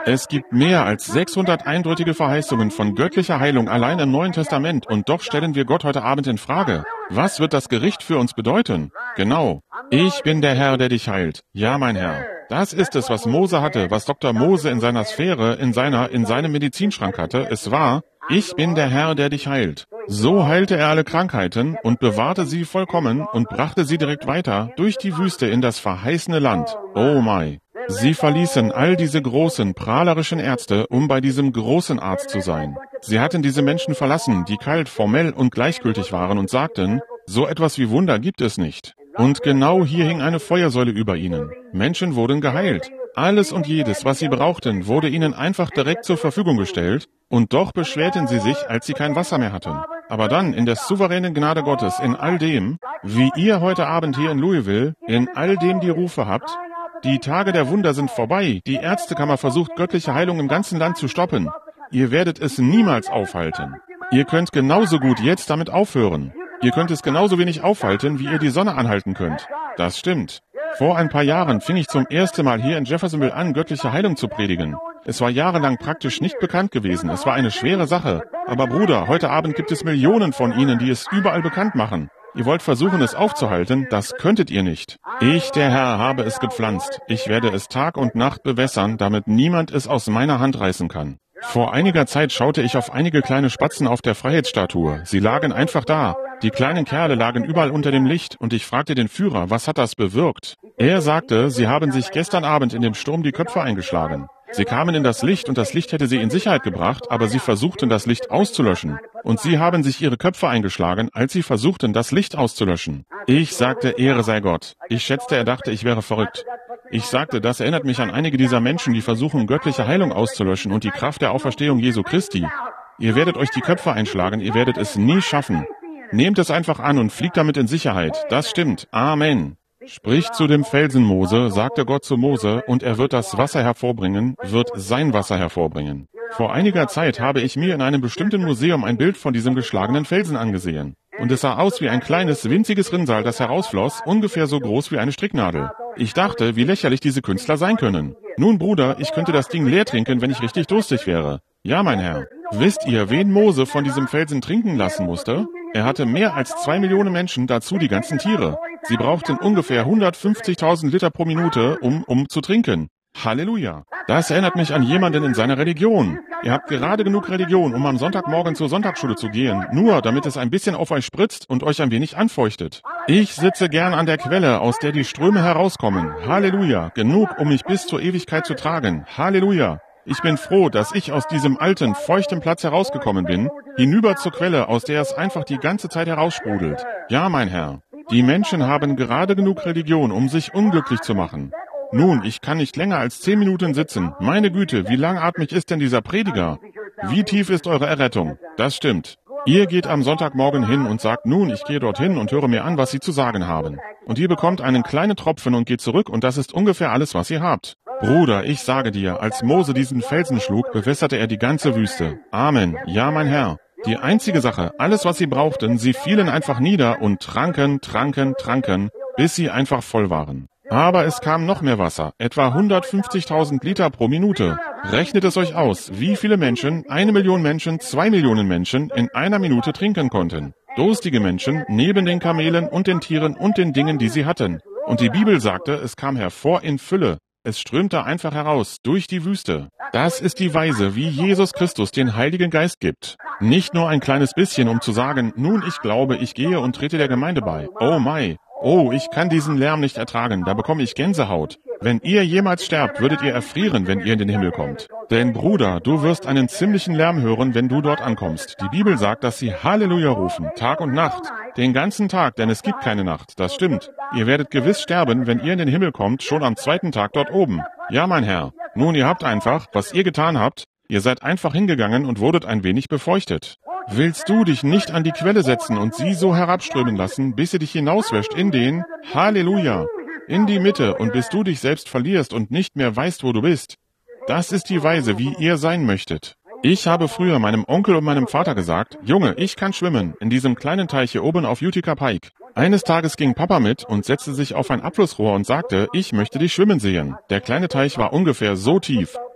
Es gibt mehr als sechshundert eindeutige Verheißungen von göttlicher Heilung allein im Neuen Testament und doch stellen wir Gott heute Abend in Frage. Was wird das Gericht für uns bedeuten? Genau. Ich bin der Herr, der dich heilt. Ja, mein Herr. Das ist es, was Mose hatte, was Doktor Mose in seiner Sphäre, in seiner, in seinem Medizinschrank hatte. Es war, ich bin der Herr, der dich heilt. So heilte er alle Krankheiten und bewahrte sie vollkommen und brachte sie direkt weiter durch die Wüste in das verheißene Land. Oh my. Sie verließen all diese großen, prahlerischen Ärzte, um bei diesem großen Arzt zu sein. Sie hatten diese Menschen verlassen, die kalt, formell und gleichgültig waren und sagten, so etwas wie Wunder gibt es nicht. Und genau hier hing eine Feuersäule über ihnen. Menschen wurden geheilt. Alles und jedes, was sie brauchten, wurde ihnen einfach direkt zur Verfügung gestellt, und doch beschwerten sie sich, als sie kein Wasser mehr hatten. Aber dann, in der souveränen Gnade Gottes, in all dem, wie ihr heute Abend hier in Louisville, in all dem die Rufe habt, die Tage der Wunder sind vorbei, die Ärztekammer versucht, göttliche Heilung im ganzen Land zu stoppen. Ihr werdet es niemals aufhalten. Ihr könnt genauso gut jetzt damit aufhören. Ihr könnt es genauso wenig aufhalten, wie ihr die Sonne anhalten könnt. Das stimmt. Vor ein paar Jahren fing ich zum ersten Mal hier in Jeffersonville an, göttliche Heilung zu predigen. Es war jahrelang praktisch nicht bekannt gewesen. Es war eine schwere Sache. Aber Bruder, heute Abend gibt es Millionen von Ihnen, die es überall bekannt machen. Ihr wollt versuchen, es aufzuhalten, das könntet ihr nicht. Ich, der Herr, habe es gepflanzt. Ich werde es Tag und Nacht bewässern, damit niemand es aus meiner Hand reißen kann. Vor einiger Zeit schaute ich auf einige kleine Spatzen auf der Freiheitsstatue. Sie lagen einfach da. Die kleinen Kerle lagen überall unter dem Licht und ich fragte den Führer, was hat das bewirkt? Er sagte, sie haben sich gestern Abend in dem Sturm die Köpfe eingeschlagen. Sie kamen in das Licht und das Licht hätte sie in Sicherheit gebracht, aber sie versuchten, das Licht auszulöschen. Und sie haben sich ihre Köpfe eingeschlagen, als sie versuchten, das Licht auszulöschen. Ich sagte, Ehre sei Gott. Ich schätzte, er dachte, ich wäre verrückt. Ich sagte, das erinnert mich an einige dieser Menschen, die versuchen, göttliche Heilung auszulöschen und die Kraft der Auferstehung Jesu Christi. Ihr werdet euch die Köpfe einschlagen, ihr werdet es nie schaffen. Nehmt es einfach an und fliegt damit in Sicherheit. Das stimmt. Amen. Sprich zu dem Felsen, Mose, sagte Gott zu Mose, und er wird das Wasser hervorbringen, wird sein Wasser hervorbringen. Vor einiger Zeit habe ich mir in einem bestimmten Museum ein Bild von diesem geschlagenen Felsen angesehen. Und es sah aus wie ein kleines, winziges Rinnsal, das herausfloss, ungefähr so groß wie eine Stricknadel. Ich dachte, wie lächerlich diese Künstler sein können. Nun, Bruder, ich könnte das Ding leer trinken, wenn ich richtig durstig wäre. Ja, mein Herr. Wisst ihr, wen Mose von diesem Felsen trinken lassen musste? Er hatte mehr als zwei Millionen Menschen, dazu die ganzen Tiere. Sie brauchten ungefähr hundertfünfzigtausend Liter pro Minute, um, um zu trinken. Halleluja. Das erinnert mich an jemanden in seiner Religion. Ihr habt gerade genug Religion, um am Sonntagmorgen zur Sonntagsschule zu gehen, nur damit es ein bisschen auf euch spritzt und euch ein wenig anfeuchtet. Ich sitze gern an der Quelle, aus der die Ströme herauskommen. Halleluja. Genug, um mich bis zur Ewigkeit zu tragen. Halleluja. Ich bin froh, dass ich aus diesem alten, feuchten Platz herausgekommen bin, hinüber zur Quelle, aus der es einfach die ganze Zeit heraussprudelt. Ja, mein Herr. Die Menschen haben gerade genug Religion, um sich unglücklich zu machen. Nun, ich kann nicht länger als zehn Minuten sitzen. Meine Güte, wie langatmig ist denn dieser Prediger? Wie tief ist eure Errettung? Das stimmt. Ihr geht am Sonntagmorgen hin und sagt, nun, ich gehe dorthin und höre mir an, was sie zu sagen haben. Und ihr bekommt einen kleinen Tropfen und geht zurück und das ist ungefähr alles, was ihr habt. Bruder, ich sage dir, als Mose diesen Felsen schlug, bewässerte er die ganze Wüste. Amen. Ja, mein Herr. Die einzige Sache, alles, was sie brauchten, sie fielen einfach nieder und tranken, tranken, tranken, bis sie einfach voll waren. Aber es kam noch mehr Wasser, etwa hundertfünfzigtausend Liter pro Minute. Rechnet es euch aus, wie viele Menschen, eine Million Menschen, zwei Millionen Menschen in einer Minute trinken konnten. Durstige Menschen, neben den Kamelen und den Tieren und den Dingen, die sie hatten. Und die Bibel sagte, es kam hervor in Fülle. Es strömte einfach heraus, durch die Wüste. Das ist die Weise, wie Jesus Christus den Heiligen Geist gibt. Nicht nur ein kleines bisschen, um zu sagen, nun, ich glaube, ich gehe und trete der Gemeinde bei. Oh my. Oh, ich kann diesen Lärm nicht ertragen, da bekomme ich Gänsehaut. Wenn ihr jemals sterbt, würdet ihr erfrieren, wenn ihr in den Himmel kommt. Denn Bruder, du wirst einen ziemlichen Lärm hören, wenn du dort ankommst. Die Bibel sagt, dass sie Halleluja rufen, Tag und Nacht. Den ganzen Tag, denn es gibt keine Nacht, das stimmt. Ihr werdet gewiss sterben, wenn ihr in den Himmel kommt, schon am zweiten Tag dort oben. Ja, mein Herr. Nun, ihr habt einfach, was ihr getan habt, ihr seid einfach hingegangen und wurdet ein wenig befeuchtet. Willst du dich nicht an die Quelle setzen und sie so herabströmen lassen, bis sie dich hinauswäscht in den, Halleluja, in die Mitte und bis du dich selbst verlierst und nicht mehr weißt, wo du bist? Das ist die Weise, wie ihr sein möchtet. Ich habe früher meinem Onkel und meinem Vater gesagt, Junge, ich kann schwimmen, in diesem kleinen Teich hier oben auf Utica Pike. Eines Tages ging Papa mit und setzte sich auf ein Abflussrohr und sagte, ich möchte dich schwimmen sehen. Der kleine Teich war ungefähr so tief.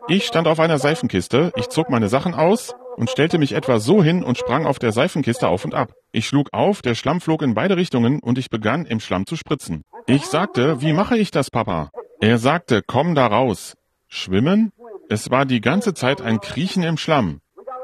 Ich stand auf einer Seifenkiste, ich zog meine Sachen aus und stellte mich etwa so hin und sprang auf der Seifenkiste auf und ab. Ich schlug auf, der Schlamm flog in beide Richtungen und ich begann, im Schlamm zu spritzen. Ich sagte, wie mache ich das, Papa? Er sagte, komm da raus. Schwimmen? Es war die ganze Zeit ein Kriechen im Schlamm.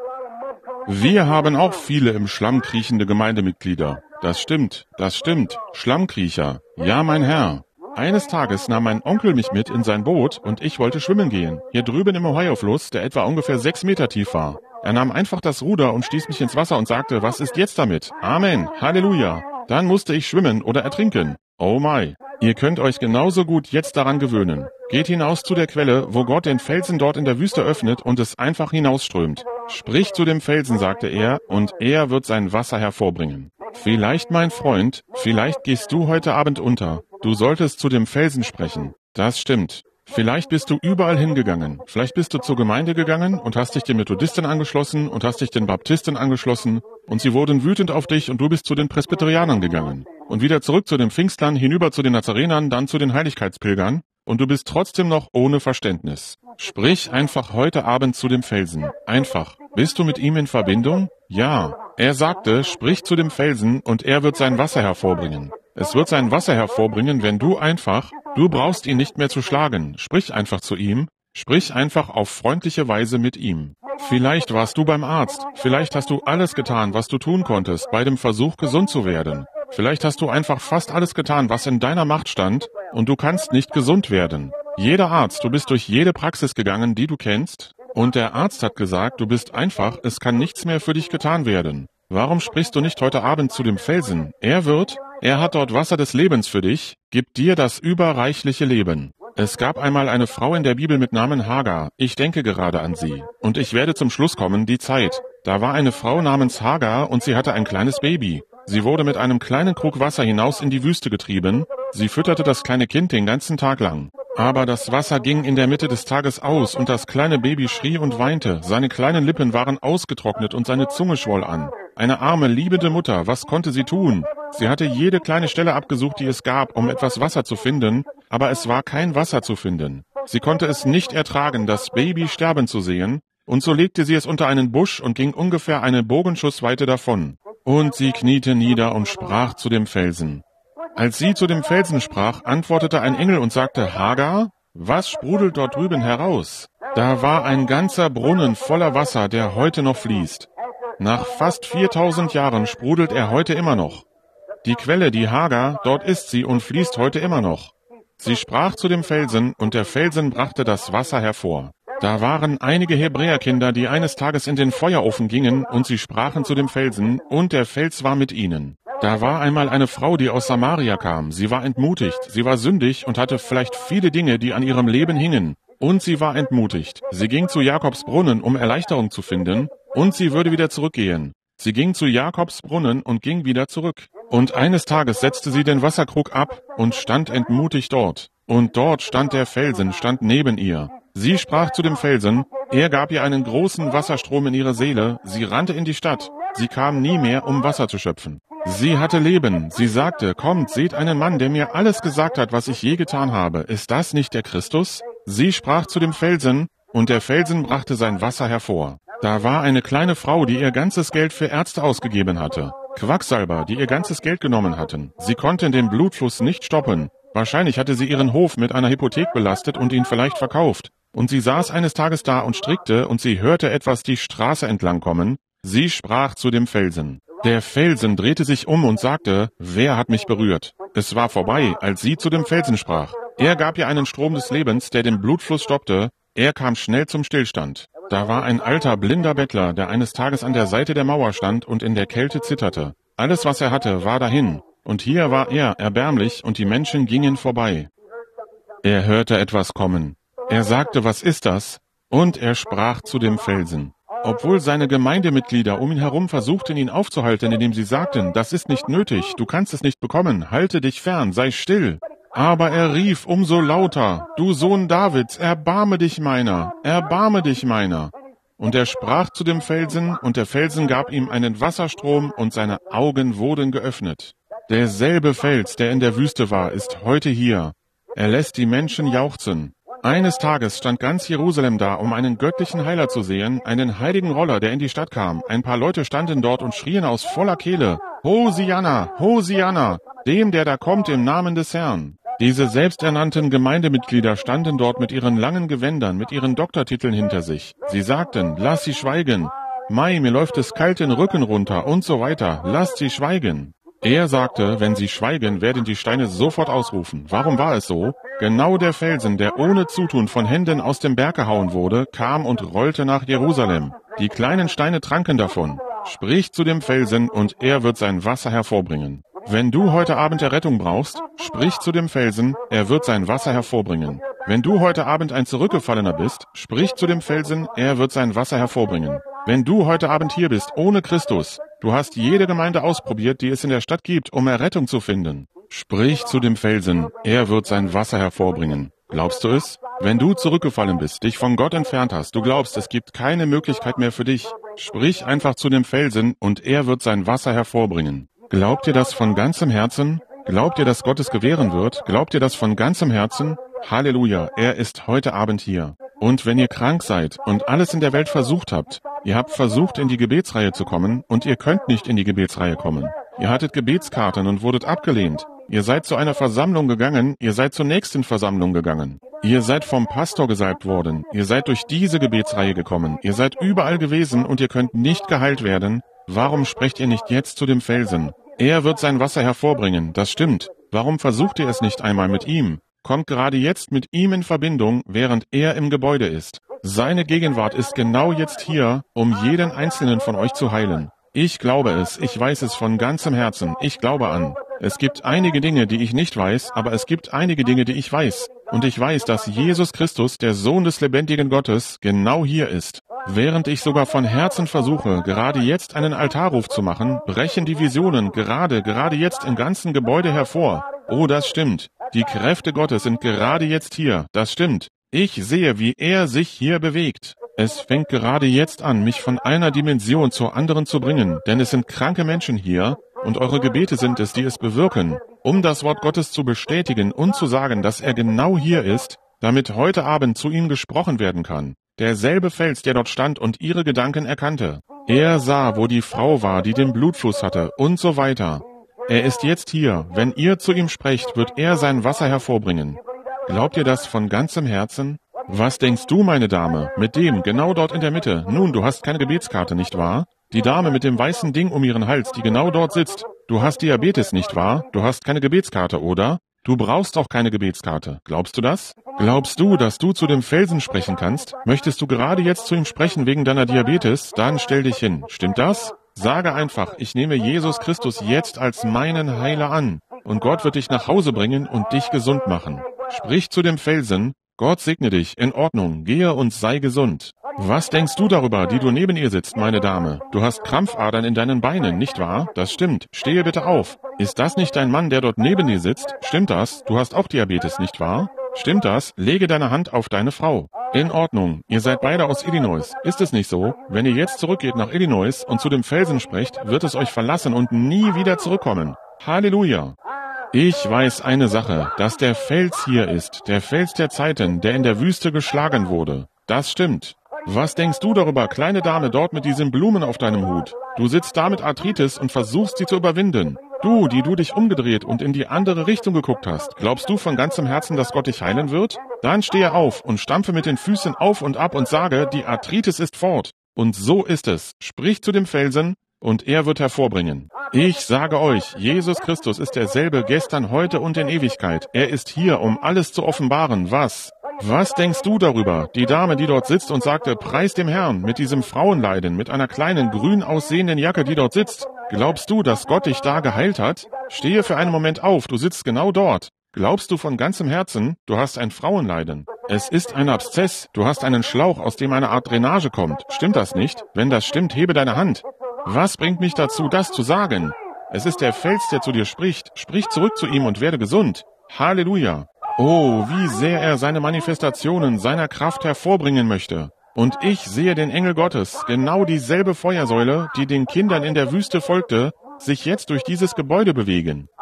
Wir haben auch viele im Schlamm kriechende Gemeindemitglieder. Das stimmt, das stimmt. Schlammkriecher. Ja, mein Herr. Eines Tages nahm mein Onkel mich mit in sein Boot und ich wollte schwimmen gehen. Hier drüben im Ohio-Fluss, der etwa ungefähr sechs Meter tief war. Er nahm einfach das Ruder und stieß mich ins Wasser und sagte, was ist jetzt damit? Amen. Halleluja. Dann musste ich schwimmen oder ertrinken. Oh my. Ihr könnt euch genauso gut jetzt daran gewöhnen. Geht hinaus zu der Quelle, wo Gott den Felsen dort in der Wüste öffnet und es einfach hinausströmt. Sprich zu dem Felsen, sagte er, und er wird sein Wasser hervorbringen. Vielleicht, mein Freund, vielleicht gehst du heute Abend unter. Du solltest zu dem Felsen sprechen. Das stimmt. Vielleicht bist du überall hingegangen. Vielleicht bist du zur Gemeinde gegangen und hast dich den Methodisten angeschlossen und hast dich den Baptisten angeschlossen und sie wurden wütend auf dich und du bist zu den Presbyterianern gegangen. Und wieder zurück zu den Pfingstlern, hinüber zu den Nazarenern, dann zu den Heiligkeitspilgern und du bist trotzdem noch ohne Verständnis. Sprich einfach heute Abend zu dem Felsen. Einfach. Bist du mit ihm in Verbindung? Ja. Er sagte, sprich zu dem Felsen und er wird sein Wasser hervorbringen. Es wird sein Wasser hervorbringen, wenn du einfach, du brauchst ihn nicht mehr zu schlagen, sprich einfach zu ihm, sprich einfach auf freundliche Weise mit ihm. Vielleicht warst du beim Arzt, vielleicht hast du alles getan, was du tun konntest, bei dem Versuch gesund zu werden. Vielleicht hast du einfach fast alles getan, was in deiner Macht stand, und du kannst nicht gesund werden. Jeder Arzt, du bist durch jede Praxis gegangen, die du kennst, und der Arzt hat gesagt, du bist einfach, es kann nichts mehr für dich getan werden. Warum sprichst du nicht heute Abend zu dem Felsen? Er wird, er hat dort Wasser des Lebens für dich, gibt dir das überreichliche Leben. Es gab einmal eine Frau in der Bibel mit Namen Hagar. Ich denke gerade an sie. Und ich werde zum Schluss kommen, die Zeit. Da war eine Frau namens Hagar und sie hatte ein kleines Baby. Sie wurde mit einem kleinen Krug Wasser hinaus in die Wüste getrieben. Sie fütterte das kleine Kind den ganzen Tag lang. Aber das Wasser ging in der Mitte des Tages aus und das kleine Baby schrie und weinte. Seine kleinen Lippen waren ausgetrocknet und seine Zunge schwoll an. Eine arme, liebende Mutter, was konnte sie tun? Sie hatte jede kleine Stelle abgesucht, die es gab, um etwas Wasser zu finden, aber es war kein Wasser zu finden. Sie konnte es nicht ertragen, das Baby sterben zu sehen, und so legte sie es unter einen Busch und ging ungefähr eine Bogenschussweite davon. Und sie kniete nieder und sprach zu dem Felsen. Als sie zu dem Felsen sprach, antwortete ein Engel und sagte, Hagar, was sprudelt dort drüben heraus? Da war ein ganzer Brunnen voller Wasser, der heute noch fließt. Nach fast viertausend Jahren sprudelt er heute immer noch. Die Quelle, die Hagar, dort ist sie und fließt heute immer noch. Sie sprach zu dem Felsen, und der Felsen brachte das Wasser hervor. Da waren einige Hebräerkinder, die eines Tages in den Feuerofen gingen, und sie sprachen zu dem Felsen, und der Fels war mit ihnen. Da war einmal eine Frau, die aus Samaria kam. Sie war entmutigt, sie war sündig und hatte vielleicht viele Dinge, die an ihrem Leben hingen. Und sie war entmutigt. Sie ging zu Jakobs Brunnen, um Erleichterung zu finden, und sie würde wieder zurückgehen. Sie ging zu Jakobs Brunnen und ging wieder zurück. Und eines Tages setzte sie den Wasserkrug ab und stand entmutigt dort. Und dort stand der Felsen, stand neben ihr. Sie sprach zu dem Felsen, er gab ihr einen großen Wasserstrom in ihre Seele, sie rannte in die Stadt. Sie kam nie mehr, um Wasser zu schöpfen. Sie hatte Leben. Sie sagte, kommt, seht einen Mann, der mir alles gesagt hat, was ich je getan habe. Ist das nicht der Christus? Sie sprach zu dem Felsen, und der Felsen brachte sein Wasser hervor. Da war eine kleine Frau, die ihr ganzes Geld für Ärzte ausgegeben hatte. Quacksalber, die ihr ganzes Geld genommen hatten. Sie konnten den Blutfluss nicht stoppen. Wahrscheinlich hatte sie ihren Hof mit einer Hypothek belastet und ihn vielleicht verkauft. Und sie saß eines Tages da und strickte, und sie hörte etwas die Straße entlang kommen. Sie sprach zu dem Felsen. Der Felsen drehte sich um und sagte, wer hat mich berührt? Es war vorbei, als sie zu dem Felsen sprach. Er gab ihr einen Strom des Lebens, der den Blutfluss stoppte. Er kam schnell zum Stillstand. Da war ein alter, blinder Bettler, der eines Tages an der Seite der Mauer stand und in der Kälte zitterte. Alles, was er hatte, war dahin. Und hier war er, erbärmlich, und die Menschen gingen vorbei. Er hörte etwas kommen. Er sagte, was ist das? Und er sprach zu dem Felsen. Obwohl seine Gemeindemitglieder um ihn herum versuchten, ihn aufzuhalten, indem sie sagten, das ist nicht nötig, du kannst es nicht bekommen, halte dich fern, sei still. Aber er rief umso lauter, du Sohn Davids, erbarme dich meiner, erbarme dich meiner. Und er sprach zu dem Felsen, und der Felsen gab ihm einen Wasserstrom, und seine Augen wurden geöffnet. Derselbe Fels, der in der Wüste war, ist heute hier. Er lässt die Menschen jauchzen. Eines Tages stand ganz Jerusalem da, um einen göttlichen Heiler zu sehen, einen heiligen Roller, der in die Stadt kam. Ein paar Leute standen dort und schrien aus voller Kehle: Hosianna, Hosianna, dem, der da kommt im Namen des Herrn. Diese selbsternannten Gemeindemitglieder standen dort mit ihren langen Gewändern, mit ihren Doktortiteln hinter sich. Sie sagten: Lass sie schweigen. Mei, mir läuft es kalt den Rücken runter und so weiter. Lasst sie schweigen. Er sagte, wenn sie schweigen, werden die Steine sofort ausrufen. Warum war es so? Genau der Felsen, der ohne Zutun von Händen aus dem Berg gehauen wurde, kam und rollte nach Jerusalem. Die kleinen Steine tranken davon. Sprich zu dem Felsen, und er wird sein Wasser hervorbringen. Wenn du heute Abend Errettung brauchst, sprich zu dem Felsen, er wird sein Wasser hervorbringen. Wenn du heute Abend ein Zurückgefallener bist, sprich zu dem Felsen, er wird sein Wasser hervorbringen. Wenn du heute Abend hier bist, ohne Christus, du hast jede Gemeinde ausprobiert, die es in der Stadt gibt, um Errettung zu finden. Sprich zu dem Felsen, er wird sein Wasser hervorbringen. Glaubst du es? Wenn du zurückgefallen bist, dich von Gott entfernt hast, du glaubst, es gibt keine Möglichkeit mehr für dich, sprich einfach zu dem Felsen, und er wird sein Wasser hervorbringen. Glaubt ihr das von ganzem Herzen? Glaubt ihr, dass Gott es gewähren wird? Glaubt ihr das von ganzem Herzen? Halleluja, er ist heute Abend hier. Und wenn ihr krank seid und alles in der Welt versucht habt, ihr habt versucht, in die Gebetsreihe zu kommen, und ihr könnt nicht in die Gebetsreihe kommen. Ihr hattet Gebetskarten und wurdet abgelehnt. Ihr seid zu einer Versammlung gegangen, ihr seid zur nächsten Versammlung gegangen. Ihr seid vom Pastor gesalbt worden, ihr seid durch diese Gebetsreihe gekommen, ihr seid überall gewesen und ihr könnt nicht geheilt werden. Warum sprecht ihr nicht jetzt zu dem Felsen? Er wird sein Wasser hervorbringen, das stimmt. Warum versucht ihr es nicht einmal mit ihm? Kommt gerade jetzt mit ihm in Verbindung, während er im Gebäude ist. Seine Gegenwart ist genau jetzt hier, um jeden einzelnen von euch zu heilen. Ich glaube es, ich weiß es von ganzem Herzen, ich glaube an. Es gibt einige Dinge, die ich nicht weiß, aber es gibt einige Dinge, die ich weiß. Und ich weiß, dass Jesus Christus, der Sohn des lebendigen Gottes, genau hier ist. Während ich sogar von Herzen versuche, gerade jetzt einen Altarruf zu machen, brechen die Visionen gerade, gerade jetzt im ganzen Gebäude hervor. Oh, das stimmt. Die Kräfte Gottes sind gerade jetzt hier. Das stimmt. Ich sehe, wie er sich hier bewegt. Es fängt gerade jetzt an, mich von einer Dimension zur anderen zu bringen, denn es sind kranke Menschen hier, und eure Gebete sind es, die es bewirken, um das Wort Gottes zu bestätigen und zu sagen, dass er genau hier ist, damit heute Abend zu ihm gesprochen werden kann. Derselbe Fels, der dort stand und ihre Gedanken erkannte. Er sah, wo die Frau war, die den Blutfluss hatte, und so weiter. Er ist jetzt hier. Wenn ihr zu ihm sprecht, wird er sein Wasser hervorbringen. Glaubt ihr das von ganzem Herzen? Was denkst du, meine Dame, mit dem, genau dort in der Mitte? Nun, du hast keine Gebetskarte, nicht wahr? Die Dame mit dem weißen Ding um ihren Hals, die genau dort sitzt. Du hast Diabetes, nicht wahr? Du hast keine Gebetskarte, oder? Du brauchst auch keine Gebetskarte. Glaubst du das? Glaubst du, dass du zu dem Felsen sprechen kannst? Möchtest du gerade jetzt zu ihm sprechen wegen deiner Diabetes? Dann stell dich hin. Stimmt das? Sage einfach, ich nehme Jesus Christus jetzt als meinen Heiler an. Und Gott wird dich nach Hause bringen und dich gesund machen. Sprich zu dem Felsen, Gott segne dich, in Ordnung, gehe und sei gesund. Was denkst du darüber, die du neben ihr sitzt, meine Dame? Du hast Krampfadern in deinen Beinen, nicht wahr? Das stimmt. Stehe bitte auf. Ist das nicht dein Mann, der dort neben dir sitzt? Stimmt das? Du hast auch Diabetes, nicht wahr? Stimmt das? Lege deine Hand auf deine Frau. In Ordnung. Ihr seid beide aus Illinois. Ist es nicht so? Wenn ihr jetzt zurückgeht nach Illinois und zu dem Felsen sprecht, wird es euch verlassen und nie wieder zurückkommen. Halleluja. Ich weiß eine Sache, dass der Fels hier ist, der Fels der Zeiten, der in der Wüste geschlagen wurde. Das stimmt. Was denkst du darüber, kleine Dame dort mit diesen Blumen auf deinem Hut? Du sitzt da mit Arthritis und versuchst sie zu überwinden. Du, die du dich umgedreht und in die andere Richtung geguckt hast, glaubst du von ganzem Herzen, dass Gott dich heilen wird? Dann stehe auf und stampfe mit den Füßen auf und ab und sage, die Arthritis ist fort. Und so ist es. Sprich zu dem Felsen, und er wird hervorbringen. Ich sage euch, Jesus Christus ist derselbe gestern, heute und in Ewigkeit. Er ist hier, um alles zu offenbaren. Was? Was denkst du darüber? Die Dame, die dort sitzt und sagte, preis dem Herrn, mit diesem Frauenleiden, mit einer kleinen grün aussehenden Jacke, die dort sitzt. Glaubst du, dass Gott dich da geheilt hat? Stehe für einen Moment auf, du sitzt genau dort. Glaubst du von ganzem Herzen, du hast ein Frauenleiden? Es ist ein Abszess, du hast einen Schlauch, aus dem eine Art Drainage kommt. Stimmt das nicht? Wenn das stimmt, hebe deine Hand. Was bringt mich dazu, das zu sagen? Es ist der Fels, der zu dir spricht. Sprich zurück zu ihm und werde gesund. Halleluja. Oh, wie sehr er seine Manifestationen seiner Kraft hervorbringen möchte. Und ich sehe den Engel Gottes, genau dieselbe Feuersäule, die den Kindern in der Wüste folgte, sich jetzt durch dieses Gebäude bewegen.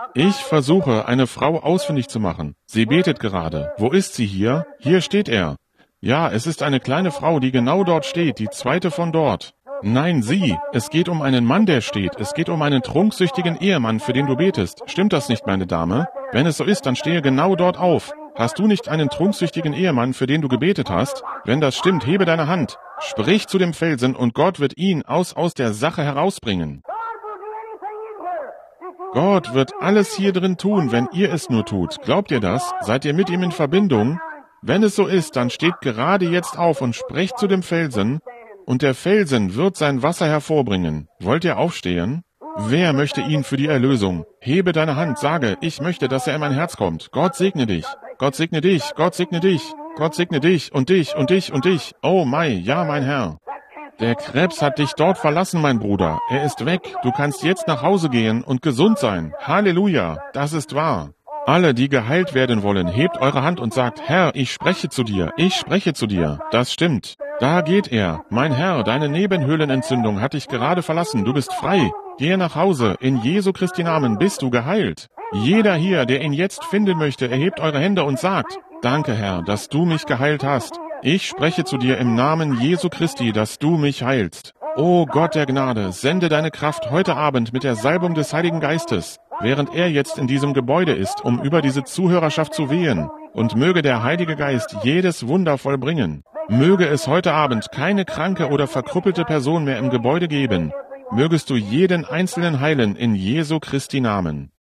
Ich versuche, eine Frau ausfindig zu machen. Sie betet gerade. Wo ist sie hier? Hier steht er. Ja, es ist eine kleine Frau, die genau dort steht, die zweite von dort. Nein, sie. Es geht um einen Mann, der steht. Es geht um einen trunksüchtigen Ehemann, für den du betest. Stimmt das nicht, meine Dame? Wenn es so ist, dann stehe genau dort auf. Hast du nicht einen trunksüchtigen Ehemann, für den du gebetet hast? Wenn das stimmt, hebe deine Hand. Sprich zu dem Felsen und Gott wird ihn aus aus der Sache herausbringen. Gott wird alles hier drin tun, wenn ihr es nur tut. Glaubt ihr das? Seid ihr mit ihm in Verbindung? Wenn es so ist, dann steht gerade jetzt auf und sprecht zu dem Felsen, und der Felsen wird sein Wasser hervorbringen. Wollt ihr aufstehen? Wer möchte ihn für die Erlösung? Hebe deine Hand, sage, ich möchte, dass er in mein Herz kommt. Gott segne dich. Gott segne dich. Gott segne dich. Gott segne dich und dich und dich und dich. Oh Mai, ja, mein Herr. Der Krebs hat dich dort verlassen, mein Bruder. Er ist weg. Du kannst jetzt nach Hause gehen und gesund sein. Halleluja. Das ist wahr. Alle, die geheilt werden wollen, hebt eure Hand und sagt, Herr, ich spreche zu dir. Ich spreche zu dir. Das stimmt. Da geht er. Mein Herr, deine Nebenhöhlenentzündung hat dich gerade verlassen. Du bist frei. Gehe nach Hause. In Jesu Christi Namen bist du geheilt. Jeder hier, der ihn jetzt finden möchte, erhebt eure Hände und sagt, danke, Herr, dass du mich geheilt hast. Ich spreche zu dir im Namen Jesu Christi, dass du mich heilst. O Gott der Gnade, sende deine Kraft heute Abend mit der Salbung des Heiligen Geistes, während er jetzt in diesem Gebäude ist, um über diese Zuhörerschaft zu wehen. Und möge der Heilige Geist jedes Wunder vollbringen. Möge es heute Abend keine kranke oder verkrüppelte Person mehr im Gebäude geben. Mögest du jeden Einzelnen heilen in Jesu Christi Namen.